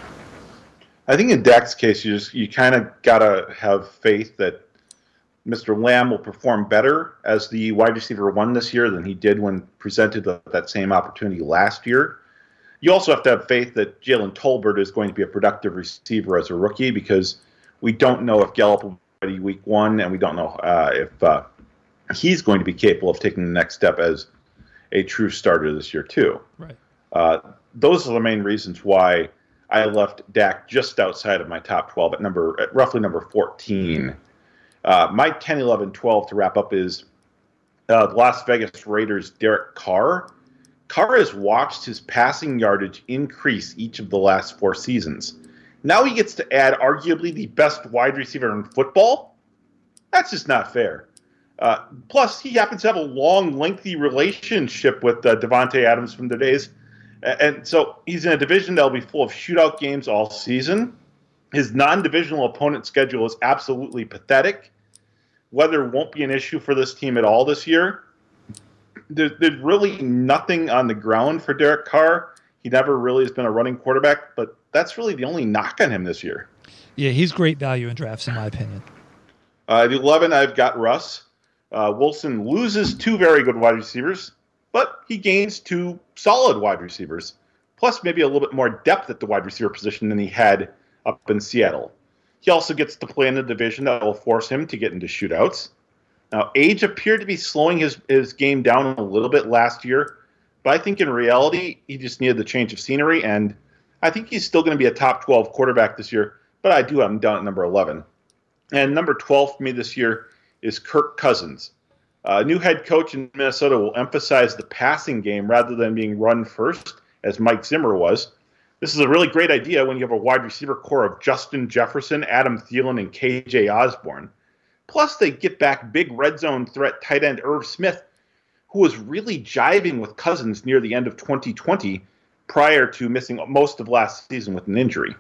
I think in Dak's case, you just you kind of gotta have faith that Mister Lamb will perform better as the wide receiver one this year than he did when presented with that same opportunity last year. You also have to have faith that Jalen Tolbert is going to be a productive receiver as a rookie, because we don't know if Gallup will be ready week one, and we don't know uh, if uh, he's going to be capable of taking the next step as a true starter this year too. Right. Uh, those are the main reasons why I left Dak just outside of my top twelve at number at roughly number fourteen. Uh, my ten, eleven, twelve to wrap up is uh, the Las Vegas Raiders' Derek Carr. Carr has watched his passing yardage increase each of the last four seasons. Now he gets to add arguably the best wide receiver in football? That's just not fair. Uh, plus, he happens to have a long, lengthy relationship with uh, Davante Adams from the days. And so he's in a division that will be full of shootout games all season. His non-divisional opponent schedule is absolutely pathetic. Weather won't be an issue for this team at all this year. There's, there's really nothing on the ground for Derek Carr. He never really has been a running quarterback, but that's really the only knock on him this year. Yeah, he's great value in drafts, in my opinion. Uh, at eleven, I've got Russ. Uh, Wilson loses two very good wide receivers, but he gains two solid wide receivers, plus maybe a little bit more depth at the wide receiver position than he had up in Seattle. He also gets to play in a division that will force him to get into shootouts. Now, age appeared to be slowing his, his game down a little bit last year, but I think in reality, he just needed the change of scenery, and I think he's still going to be a top twelve quarterback this year, but I do have him down at number eleven. And number twelve for me this year is Kirk Cousins. A uh, new head coach in Minnesota will emphasize the passing game rather than being run first, as Mike Zimmer was. This is a really great idea when you have a wide receiver core of Justin Jefferson, Adam Thielen, and K J Osborne. Plus, they get back big red zone threat tight end Irv Smith, who was really jiving with Cousins near the end of twenty twenty prior to missing most of last season with an injury.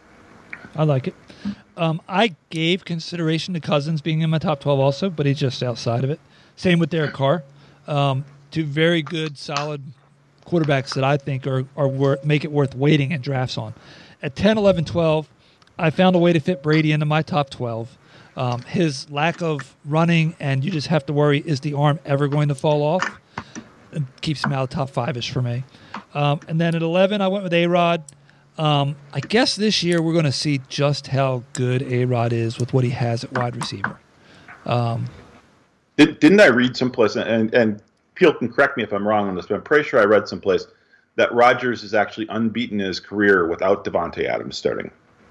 I like it. Um, I gave consideration to Cousins being in my top twelve also, but he's just outside of it. Same with Derek Carr. Um, two very good, solid quarterbacks that I think are, are worth, make it worth waiting in drafts on. At ten, eleven, twelve, I found a way to fit Brady into my top twelve. Um, his lack of running, and you just have to worry, is the arm ever going to fall off? It keeps him out of top five-ish for me. Um, and then at eleven, I went with A-Rod. Um, I guess this year we're going to see just how good A-Rod is with what he has at wide receiver. Um, Did, didn't I read someplace, and, and Peel can correct me if I'm wrong on this, but I'm pretty sure I read someplace that Rodgers is actually unbeaten in his career without Davante Adams starting.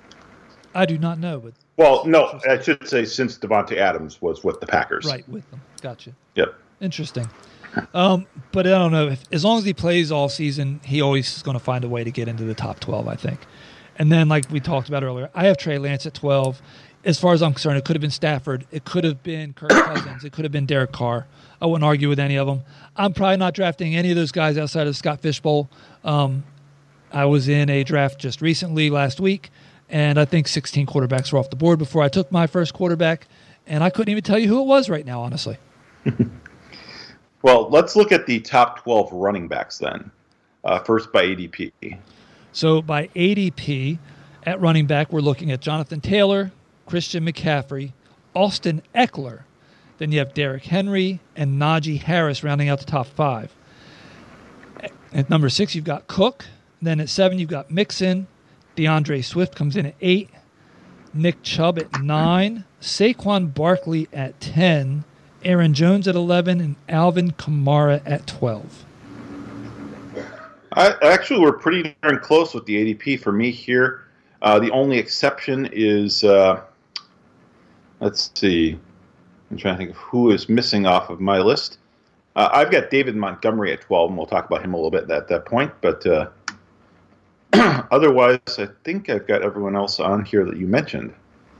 I do not know, but well, no, I should say since Davante Adams was with the Packers. Right, with them. Gotcha. Yep. Interesting. Um, but I don't know. If, as long as he plays all season, he always is going to find a way to get into the top twelve, I think. And then, like we talked about earlier, I have Trey Lance at twelve. As far as I'm concerned, it could have been Stafford. It could have been Kirk Cousins. It could have been Derek Carr. I wouldn't argue with any of them. I'm probably not drafting any of those guys outside of Scott Fishbowl. Um, I was in a draft just recently last week, and I think sixteen quarterbacks were off the board before I took my first quarterback, and I couldn't even tell you who it was right now, honestly. Well, let's look at the top twelve running backs then. Uh, first by A D P. So by A D P, at running back, we're looking at Jonathan Taylor, Christian McCaffrey, Austin Eckler. Then you have Derrick Henry and Najee Harris rounding out the top five. At number six, you've got Cook. Then at seven, you've got Mixon. DeAndre Swift comes in at eight. Nick Chubb at nine. Saquon Barkley at ten. Aaron Jones at eleven. And Alvin Kamara at twelve. I, actually, we're pretty darn close with the A D P for me here. Uh, the only exception is, uh, let's see, I'm trying to think of who is missing off of my list. Uh, I've got David Montgomery at twelve, and we'll talk about him a little bit at that point. But uh, otherwise, I think I've got everyone else on here that you mentioned.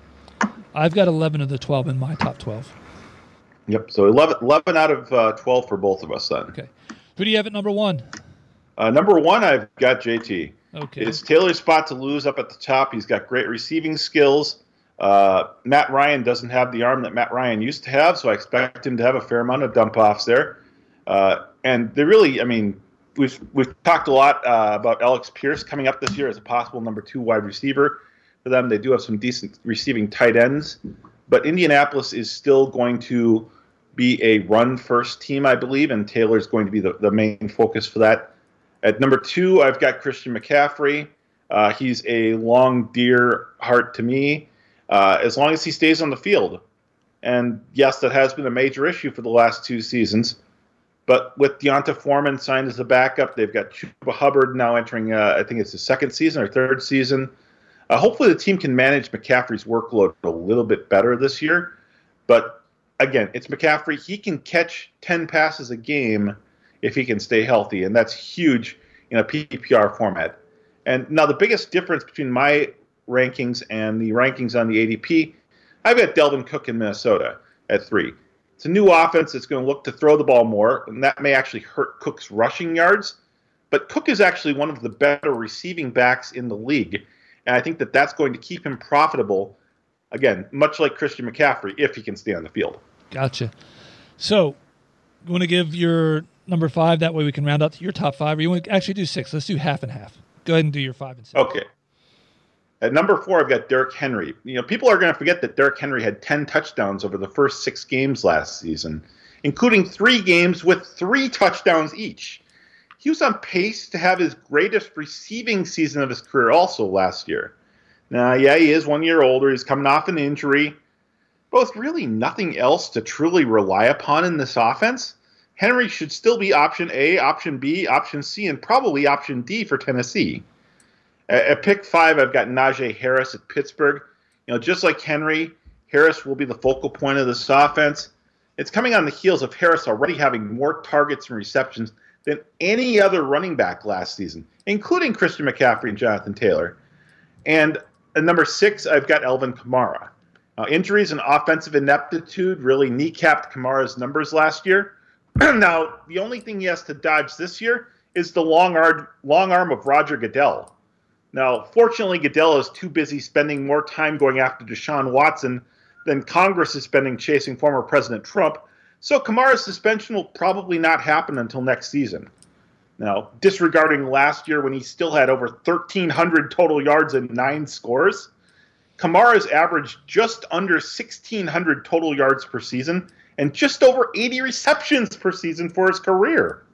I've got eleven of the twelve in my top twelve. Yep, so eleven, eleven out of uh, twelve for both of us then. Okay. Who do you have at number one? Uh, number one, I've got J T. Okay. It's Taylor's spot to lose up at the top. He's got great receiving skills. Uh, Matt Ryan doesn't have the arm that Matt Ryan used to have, so I expect him to have a fair amount of dump-offs there. Uh, and they really, I mean, we've we've talked a lot uh, about Alex Pierce coming up this year as a possible number two wide receiver for them. They do have some decent receiving tight ends, but Indianapolis is still going to be a run-first team, I believe, and Taylor's going to be the, the main focus for that. At number two, I've got Christian McCaffrey. Uh, he's a long, dear heart to me, uh, as long as he stays on the field. And yes, that has been a major issue for the last two seasons. But with Deonta Foreman signed as a backup, they've got Chuba Hubbard now entering, uh, I think it's his second season or third season. Uh, hopefully the team can manage McCaffrey's workload a little bit better this year. But again, it's McCaffrey. He can catch ten passes a game if he can stay healthy, and that's huge in a P P R format. And now the biggest difference between my rankings and the rankings on the A D P, I've got Delvin Cook in Minnesota at three. It's a new offense that's going to look to throw the ball more, and that may actually hurt Cook's rushing yards. But Cook is actually one of the better receiving backs in the league, and I think that that's going to keep him profitable, again, much like Christian McCaffrey, if he can stay on the field. Gotcha. So you want to give your number five, that way we can round out to your top five, or you want to actually do six? Let's do half and half. Go ahead and do your five and six. Okay. At number four, I've got Derrick Henry. You know, people are going to forget that Derrick Henry had ten touchdowns over the first six games last season, including three games with three touchdowns each. He was on pace to have his greatest receiving season of his career also last year. Now, yeah, he is one year older. He's coming off an injury. But with really nothing else to truly rely upon in this offense, Henry should still be option A, option B, option C, and probably option D for Tennessee. At, at pick five, I've got Najee Harris at Pittsburgh. You know, just like Henry, Harris will be the focal point of this offense. It's coming on the heels of Harris already having more targets and receptions than any other running back last season, including Christian McCaffrey and Jonathan Taylor. And at number six, I've got Alvin Kamara. Now, injuries and offensive ineptitude really kneecapped Kamara's numbers last year. Now, the only thing he has to dodge this year is the long arm, long arm of Roger Goodell. Now, fortunately, Goodell is too busy spending more time going after Deshaun Watson than Congress is spending chasing former President Trump, so Kamara's suspension will probably not happen until next season. Now, disregarding last year when he still had over thirteen hundred total yards and nine scores, Kamara's averaged just under sixteen hundred total yards per season and just over eighty receptions per season for his career.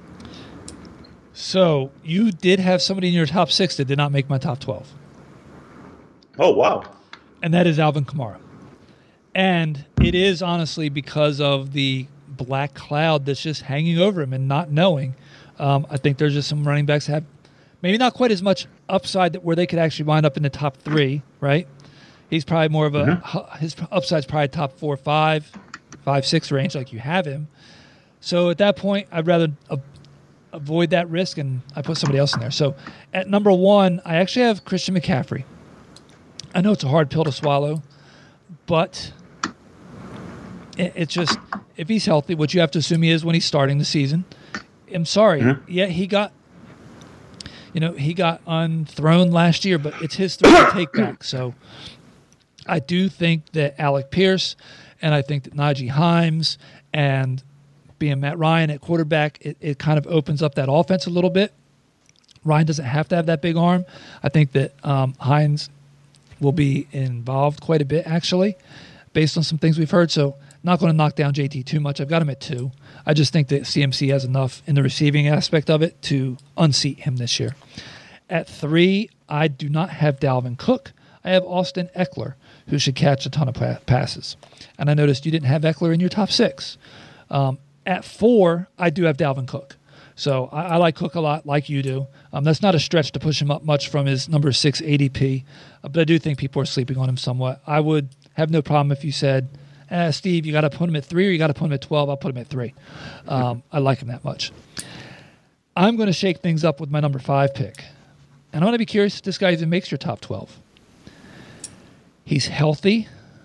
So you did have somebody in your top six that did not make my top twelve. Oh, wow. And that is Alvin Kamara. And it is honestly because of the black cloud that's just hanging over him and not knowing. Um, I think there's just some running backs that have maybe not quite as much upside that where they could actually wind up in the top three, right? He's probably more of a, mm-hmm. his upside's probably top four, five, five, six range like you have him. So at that point, I'd rather uh, avoid that risk and I put somebody else in there. So at number one, I actually have Christian McCaffrey. I know it's a hard pill to swallow, but it, it's just, if he's healthy, what you have to assume he is when he's starting the season. I'm sorry. Mm-hmm. Yeah, he got You know, he got unthrown last year, but it's his throw to take back. So I do think that Alec Pierce and I think that Najee Himes and being Matt Ryan at quarterback, it, it kind of opens up that offense a little bit. Ryan doesn't have to have that big arm. I think that um, Hines will be involved quite a bit, actually, based on some things we've heard. So not going to knock down J T too much. I've got him at two. I just think that C M C has enough in the receiving aspect of it to unseat him this year. At three, I do not have Dalvin Cook. I have Austin Eckler, who should catch a ton of pa- passes. And I noticed you didn't have Eckler in your top six. Um, at four, I do have Dalvin Cook. So I, I like Cook a lot, like you do. Um, that's not a stretch to push him up much from his number six A D P, uh, but I do think people are sleeping on him somewhat. I would have no problem if you said, eh, Steve, you got to put him at three or you got to put him at twelve. I'll put him at three. Um, I like him that much. I'm going to shake things up with my number five pick. And I want to be curious if this guy even makes your top twelve. He's healthy.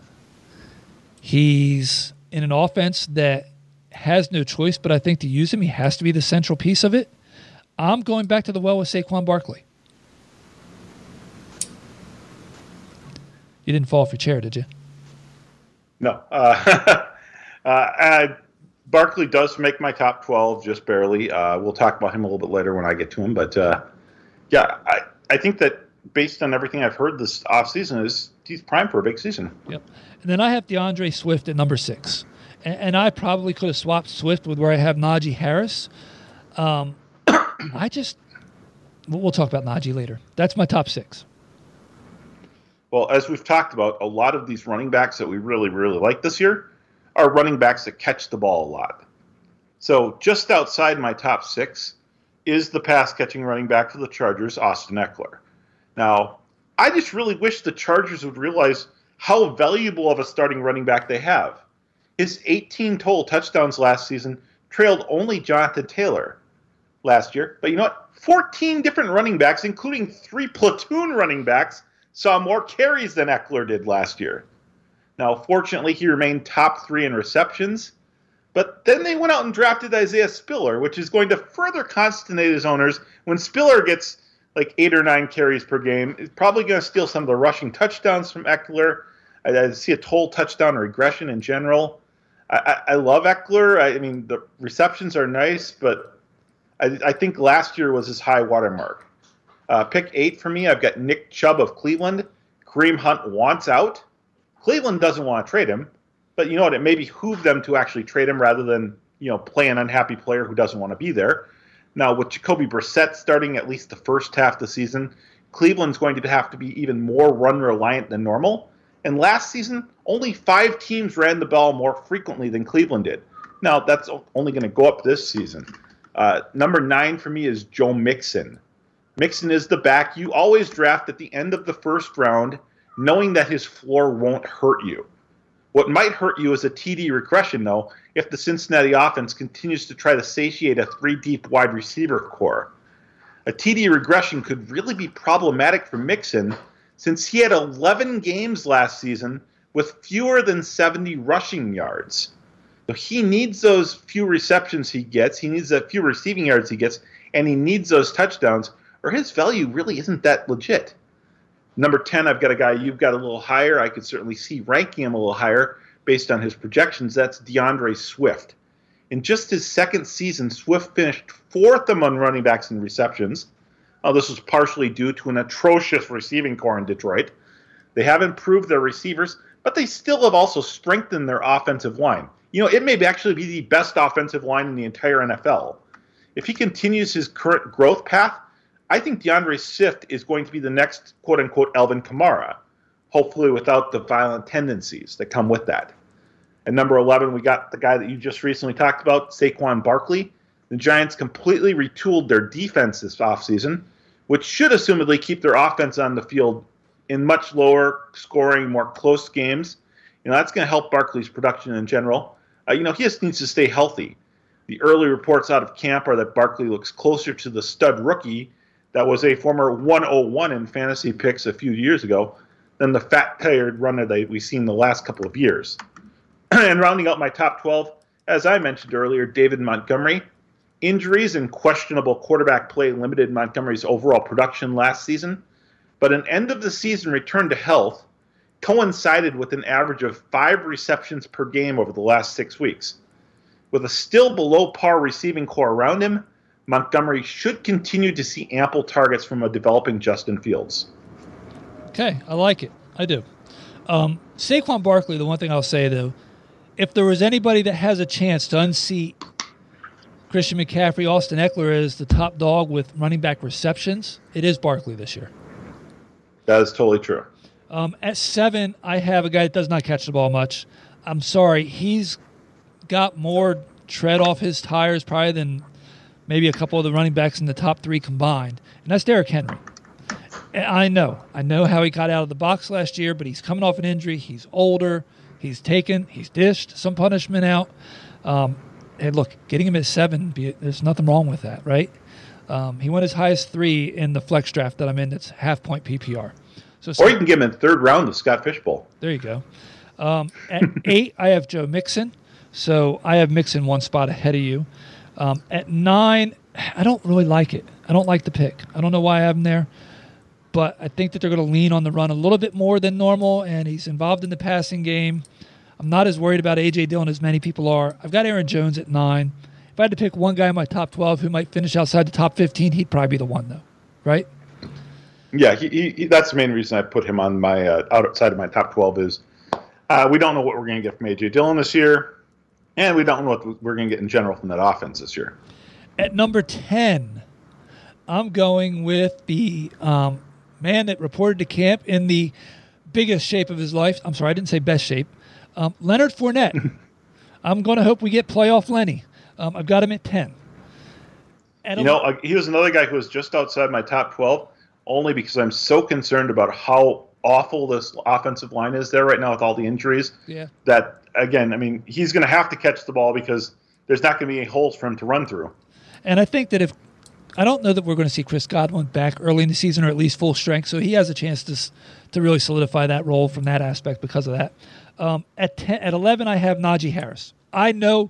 He's in an offense that has no choice, but I think to use him, he has to be the central piece of it. I'm going back to the well with Saquon Barkley. You didn't fall off your chair, did you? No. Uh, uh, uh, Barkley does make my top twelve, just barely. Uh, we'll talk about him a little bit later when I get to him. But, uh, yeah, I, I think that based on everything I've heard this offseason, is he's primed for a big season. Yep. And then I have DeAndre Swift at number six. And, and I probably could have swapped Swift with where I have Najee Harris. Um, I just – we'll talk about Najee later. That's my top six. Well, as we've talked about, a lot of these running backs that we really, really like this year are running backs that catch the ball a lot. So just outside my top six is the pass-catching running back for the Chargers, Austin Eckler. Now, I just really wish the Chargers would realize how valuable of a starting running back they have. His eighteen total touchdowns last season trailed only Jonathan Taylor last year. But you know what? fourteen different running backs, including three platoon running backs, saw more carries than Eckler did last year. Now, fortunately, he remained top three in receptions. But then they went out and drafted Isaiah Spiller, which is going to further consternate his owners when Spiller gets like eight or nine carries per game. It's probably going to steal some of the rushing touchdowns from Eckler. I, I see a total touchdown regression in general. I, I, I love Eckler. I, I mean, the receptions are nice, but I, I think last year was his high watermark. Uh, pick eight for me, I've got Nick Chubb of Cleveland. Kareem Hunt wants out. Cleveland doesn't want to trade him, but you know what? It may behoove them to actually trade him rather than, you know, play an unhappy player who doesn't want to be there. Now, with Jacoby Brissett starting at least the first half of the season, Cleveland's going to have to be even more run-reliant than normal. And last season, only five teams ran the ball more frequently than Cleveland did. Now, that's only going to go up this season. Uh, number nine for me is Joe Mixon. Mixon is the back you always draft at the end of the first round, knowing that his floor won't hurt you. What might hurt you is a T D regression, though, if the Cincinnati offense continues to try to satiate a three-deep wide receiver core. A T D regression could really be problematic for Mixon since he had eleven games last season with fewer than seventy rushing yards. So he needs those few receptions he gets, he needs the few receiving yards he gets, and he needs those touchdowns, or his value really isn't that legit. Number ten, I've got a guy you've got a little higher. I could certainly see ranking him a little higher based on his projections. That's DeAndre Swift. In just his second season, Swift finished fourth among running backs in receptions. Now, this was partially due to an atrocious receiving core in Detroit. They have improved their receivers, but they still have also strengthened their offensive line. You know, it may actually be the best offensive line in the entire N F L. If he continues his current growth path, I think DeAndre Swift is going to be the next quote-unquote Alvin Kamara, hopefully without the violent tendencies that come with that. At number eleven, we got the guy that you just recently talked about, Saquon Barkley. The Giants completely retooled their defense this offseason, which should assumedly keep their offense on the field in much lower scoring, more close games. You know, that's going to help Barkley's production in general. Uh, you know, he just needs to stay healthy. The early reports out of camp are that Barkley looks closer to the stud rookie that was a former one oh one in fantasy picks a few years ago than the fat-tired runner that we've seen the last couple of years. And rounding out my top twelve, as I mentioned earlier, David Montgomery. Injuries and questionable quarterback play limited Montgomery's overall production last season, but an end-of-the-season return to health coincided with an average of five receptions per game over the last six weeks. With a still below-par receiving core around him, Montgomery should continue to see ample targets from a developing Justin Fields. Okay, I like it. I do. Um, Saquon Barkley, the one thing I'll say, though, if there was anybody that has a chance to unseat Christian McCaffrey, Austin Eckler as the top dog with running back receptions, it is Barkley this year. That is totally true. Um, at seven, I have a guy that does not catch the ball much. I'm sorry. He's got more tread off his tires probably than maybe a couple of the running backs in the top three combined, and that's Derrick Henry. And I know. I know how he got out of the box last year, but he's coming off an injury. He's older. He's taken. He's dished some punishment out. Um, and look, getting him at seven, there's nothing wrong with that, right? Um, he went as high as three in the flex draft that I'm in. That's half-point P P R. So, or you can get him in third round with Scott Fishbowl. There you go. Um, at eight, I have Joe Mixon. So I have Mixon one spot ahead of you. Um, at nine, I don't really like it. I don't like the pick. I don't know why I have him there. But I think that they're going to lean on the run a little bit more than normal, and he's involved in the passing game. I'm not as worried about A J. Dillon as many people are. I've got Aaron Jones at nine. If I had to pick one guy in my top twelve who might finish outside the top fifteen, he'd probably be the one, though. Right? Yeah, he, he, that's the main reason I put him on my uh, outside of my top twelve is uh, we don't know what we're going to get from A J. Dillon this year, and we don't know what we're going to get in general from that offense this year. At number ten, I'm going with the um, man that reported to camp in the biggest shape of his life. I'm sorry, I didn't say best shape. Um, Leonard Fournette. I'm going to hope we get playoff Lenny. Um, I've got him at ten. At you know, uh, he was another guy who was just outside my top twelve, only because I'm so concerned about how awful this offensive line is there right now with all the injuries. Yeah. That, again, I mean, he's going to have to catch the ball because there's not going to be any holes for him to run through. And I think that if – I don't know that we're going to see Chris Godwin back early in the season or at least full strength, so he has a chance to to really solidify that role from that aspect because of that. Um, at ten, at eleven, I have Najee Harris. I know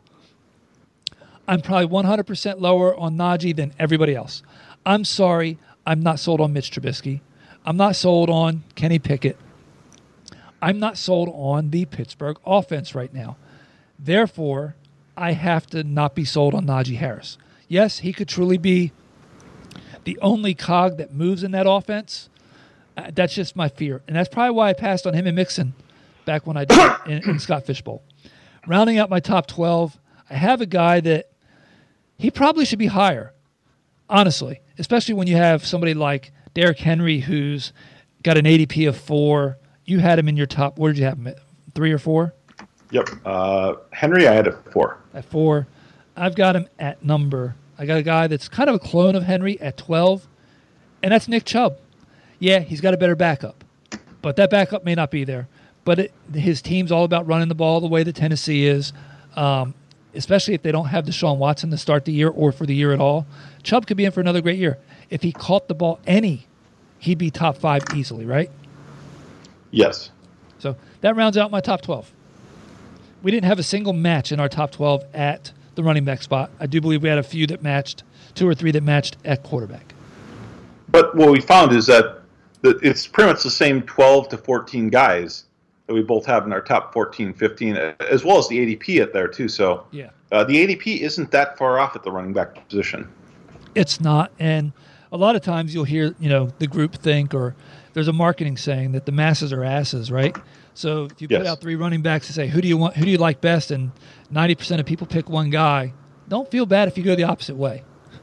I'm probably one hundred percent lower on Najee than everybody else. I'm sorry. I'm not sold on Mitch Trubisky. I'm not sold on Kenny Pickett. I'm not sold on the Pittsburgh offense right now. Therefore, I have to not be sold on Najee Harris. Yes, he could truly be the only cog that moves in that offense. Uh, that's just my fear. And that's probably why I passed on him and Mixon back when I did in, in Scott Fishbowl. Rounding out my top twelve, I have a guy that he probably should be higher, honestly, especially when you have somebody like Derrick Henry who's got an A D P of four. You had him in your top. Where did you have him at? Three or four? Yep. Uh, Henry, I had at four. At four. I've got him at number. I got a guy that's kind of a clone of Henry at twelve, and that's Nick Chubb. Yeah, he's got a better backup, but that backup may not be there. But it, his team's all about running the ball the way that Tennessee is, um, especially if they don't have Deshaun Watson to start the year or for the year at all. Chubb could be in for another great year. If he caught the ball any, he'd be top five easily, right? Yes. So that rounds out my top twelve. We didn't have a single match in our top twelve at the running back spot. I do believe we had a few that matched, two or three that matched at quarterback. But what we found is that the, it's pretty much the same twelve to fourteen guys that we both have in our top fourteen, fifteen, as well as the A D P at there too. So yeah, uh, the A D P isn't that far off at the running back position. It's not. And a lot of times you'll hear, you know, the group think, or there's a marketing saying that the masses are asses, right? So if you yes. put out three running backs and say, who do you want, who do you like best? And ninety percent of people pick one guy. Don't feel bad if you go the opposite way.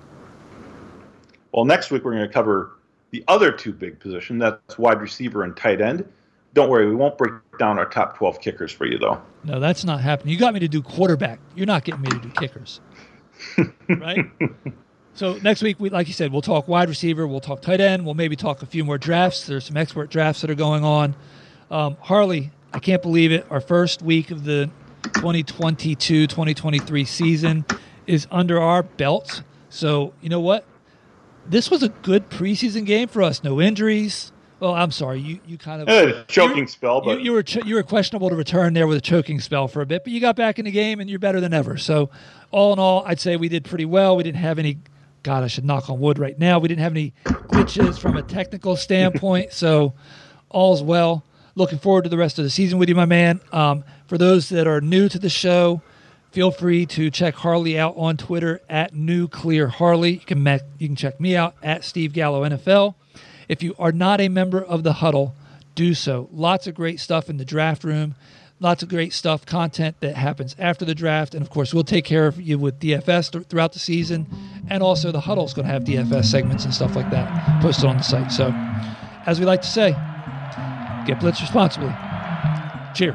Well, next week we're going to cover the other two big positions. That's wide receiver and tight end. Don't worry, we won't break down our top twelve kickers for you, though. No, that's not happening. You got me to do quarterback. You're not getting me to do kickers. Right? So next week, we, like you said, we'll talk wide receiver, we'll talk tight end, we'll maybe talk a few more drafts. There's some expert drafts that are going on. Um, Harley, I can't believe it. Our first week of the twenty twenty-two twenty twenty-three season is under our belts. So, you know what? This was a good preseason game for us. No injuries. Well, I'm sorry. You you kind of Uh, choking you, spell, but you, you were ch- you were questionable to return there with a choking spell for a bit, but you got back in the game and you're better than ever. So, all in all, I'd say we did pretty well. We didn't have any. God, I should knock on wood right now. We didn't have any glitches from a technical standpoint. So, all's well. Looking forward to the rest of the season with you, my man. Um, for those that are new to the show, feel free to check Harley out on Twitter at Nuclear Harley. You can me- you can check me out at Steve Gallo N F L. If you are not a member of the Huddle, do so. Lots of great stuff in the draft room. Lots of great stuff, content that happens after the draft. And, of course, we'll take care of you with D F S th- throughout the season. And also the Huddle's going to have D F S segments and stuff like that posted on the site. So, as we like to say, get blitz responsibly. Cheers.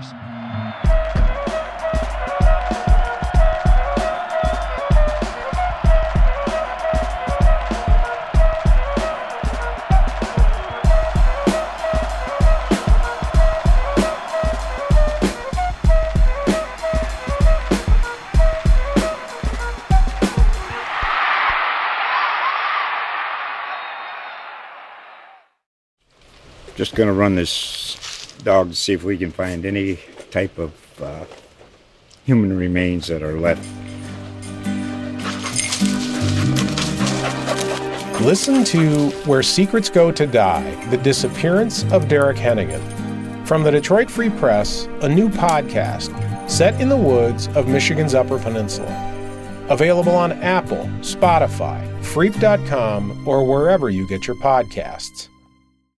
Just going to run this dog to see if we can find any type of uh, human remains that are left. Listen to Where Secrets Go to Die, The Disappearance of Derek Hennigan. From the Detroit Free Press, a new podcast set in the woods of Michigan's Upper Peninsula. Available on Apple, Spotify, Freep dot com, or wherever you get your podcasts.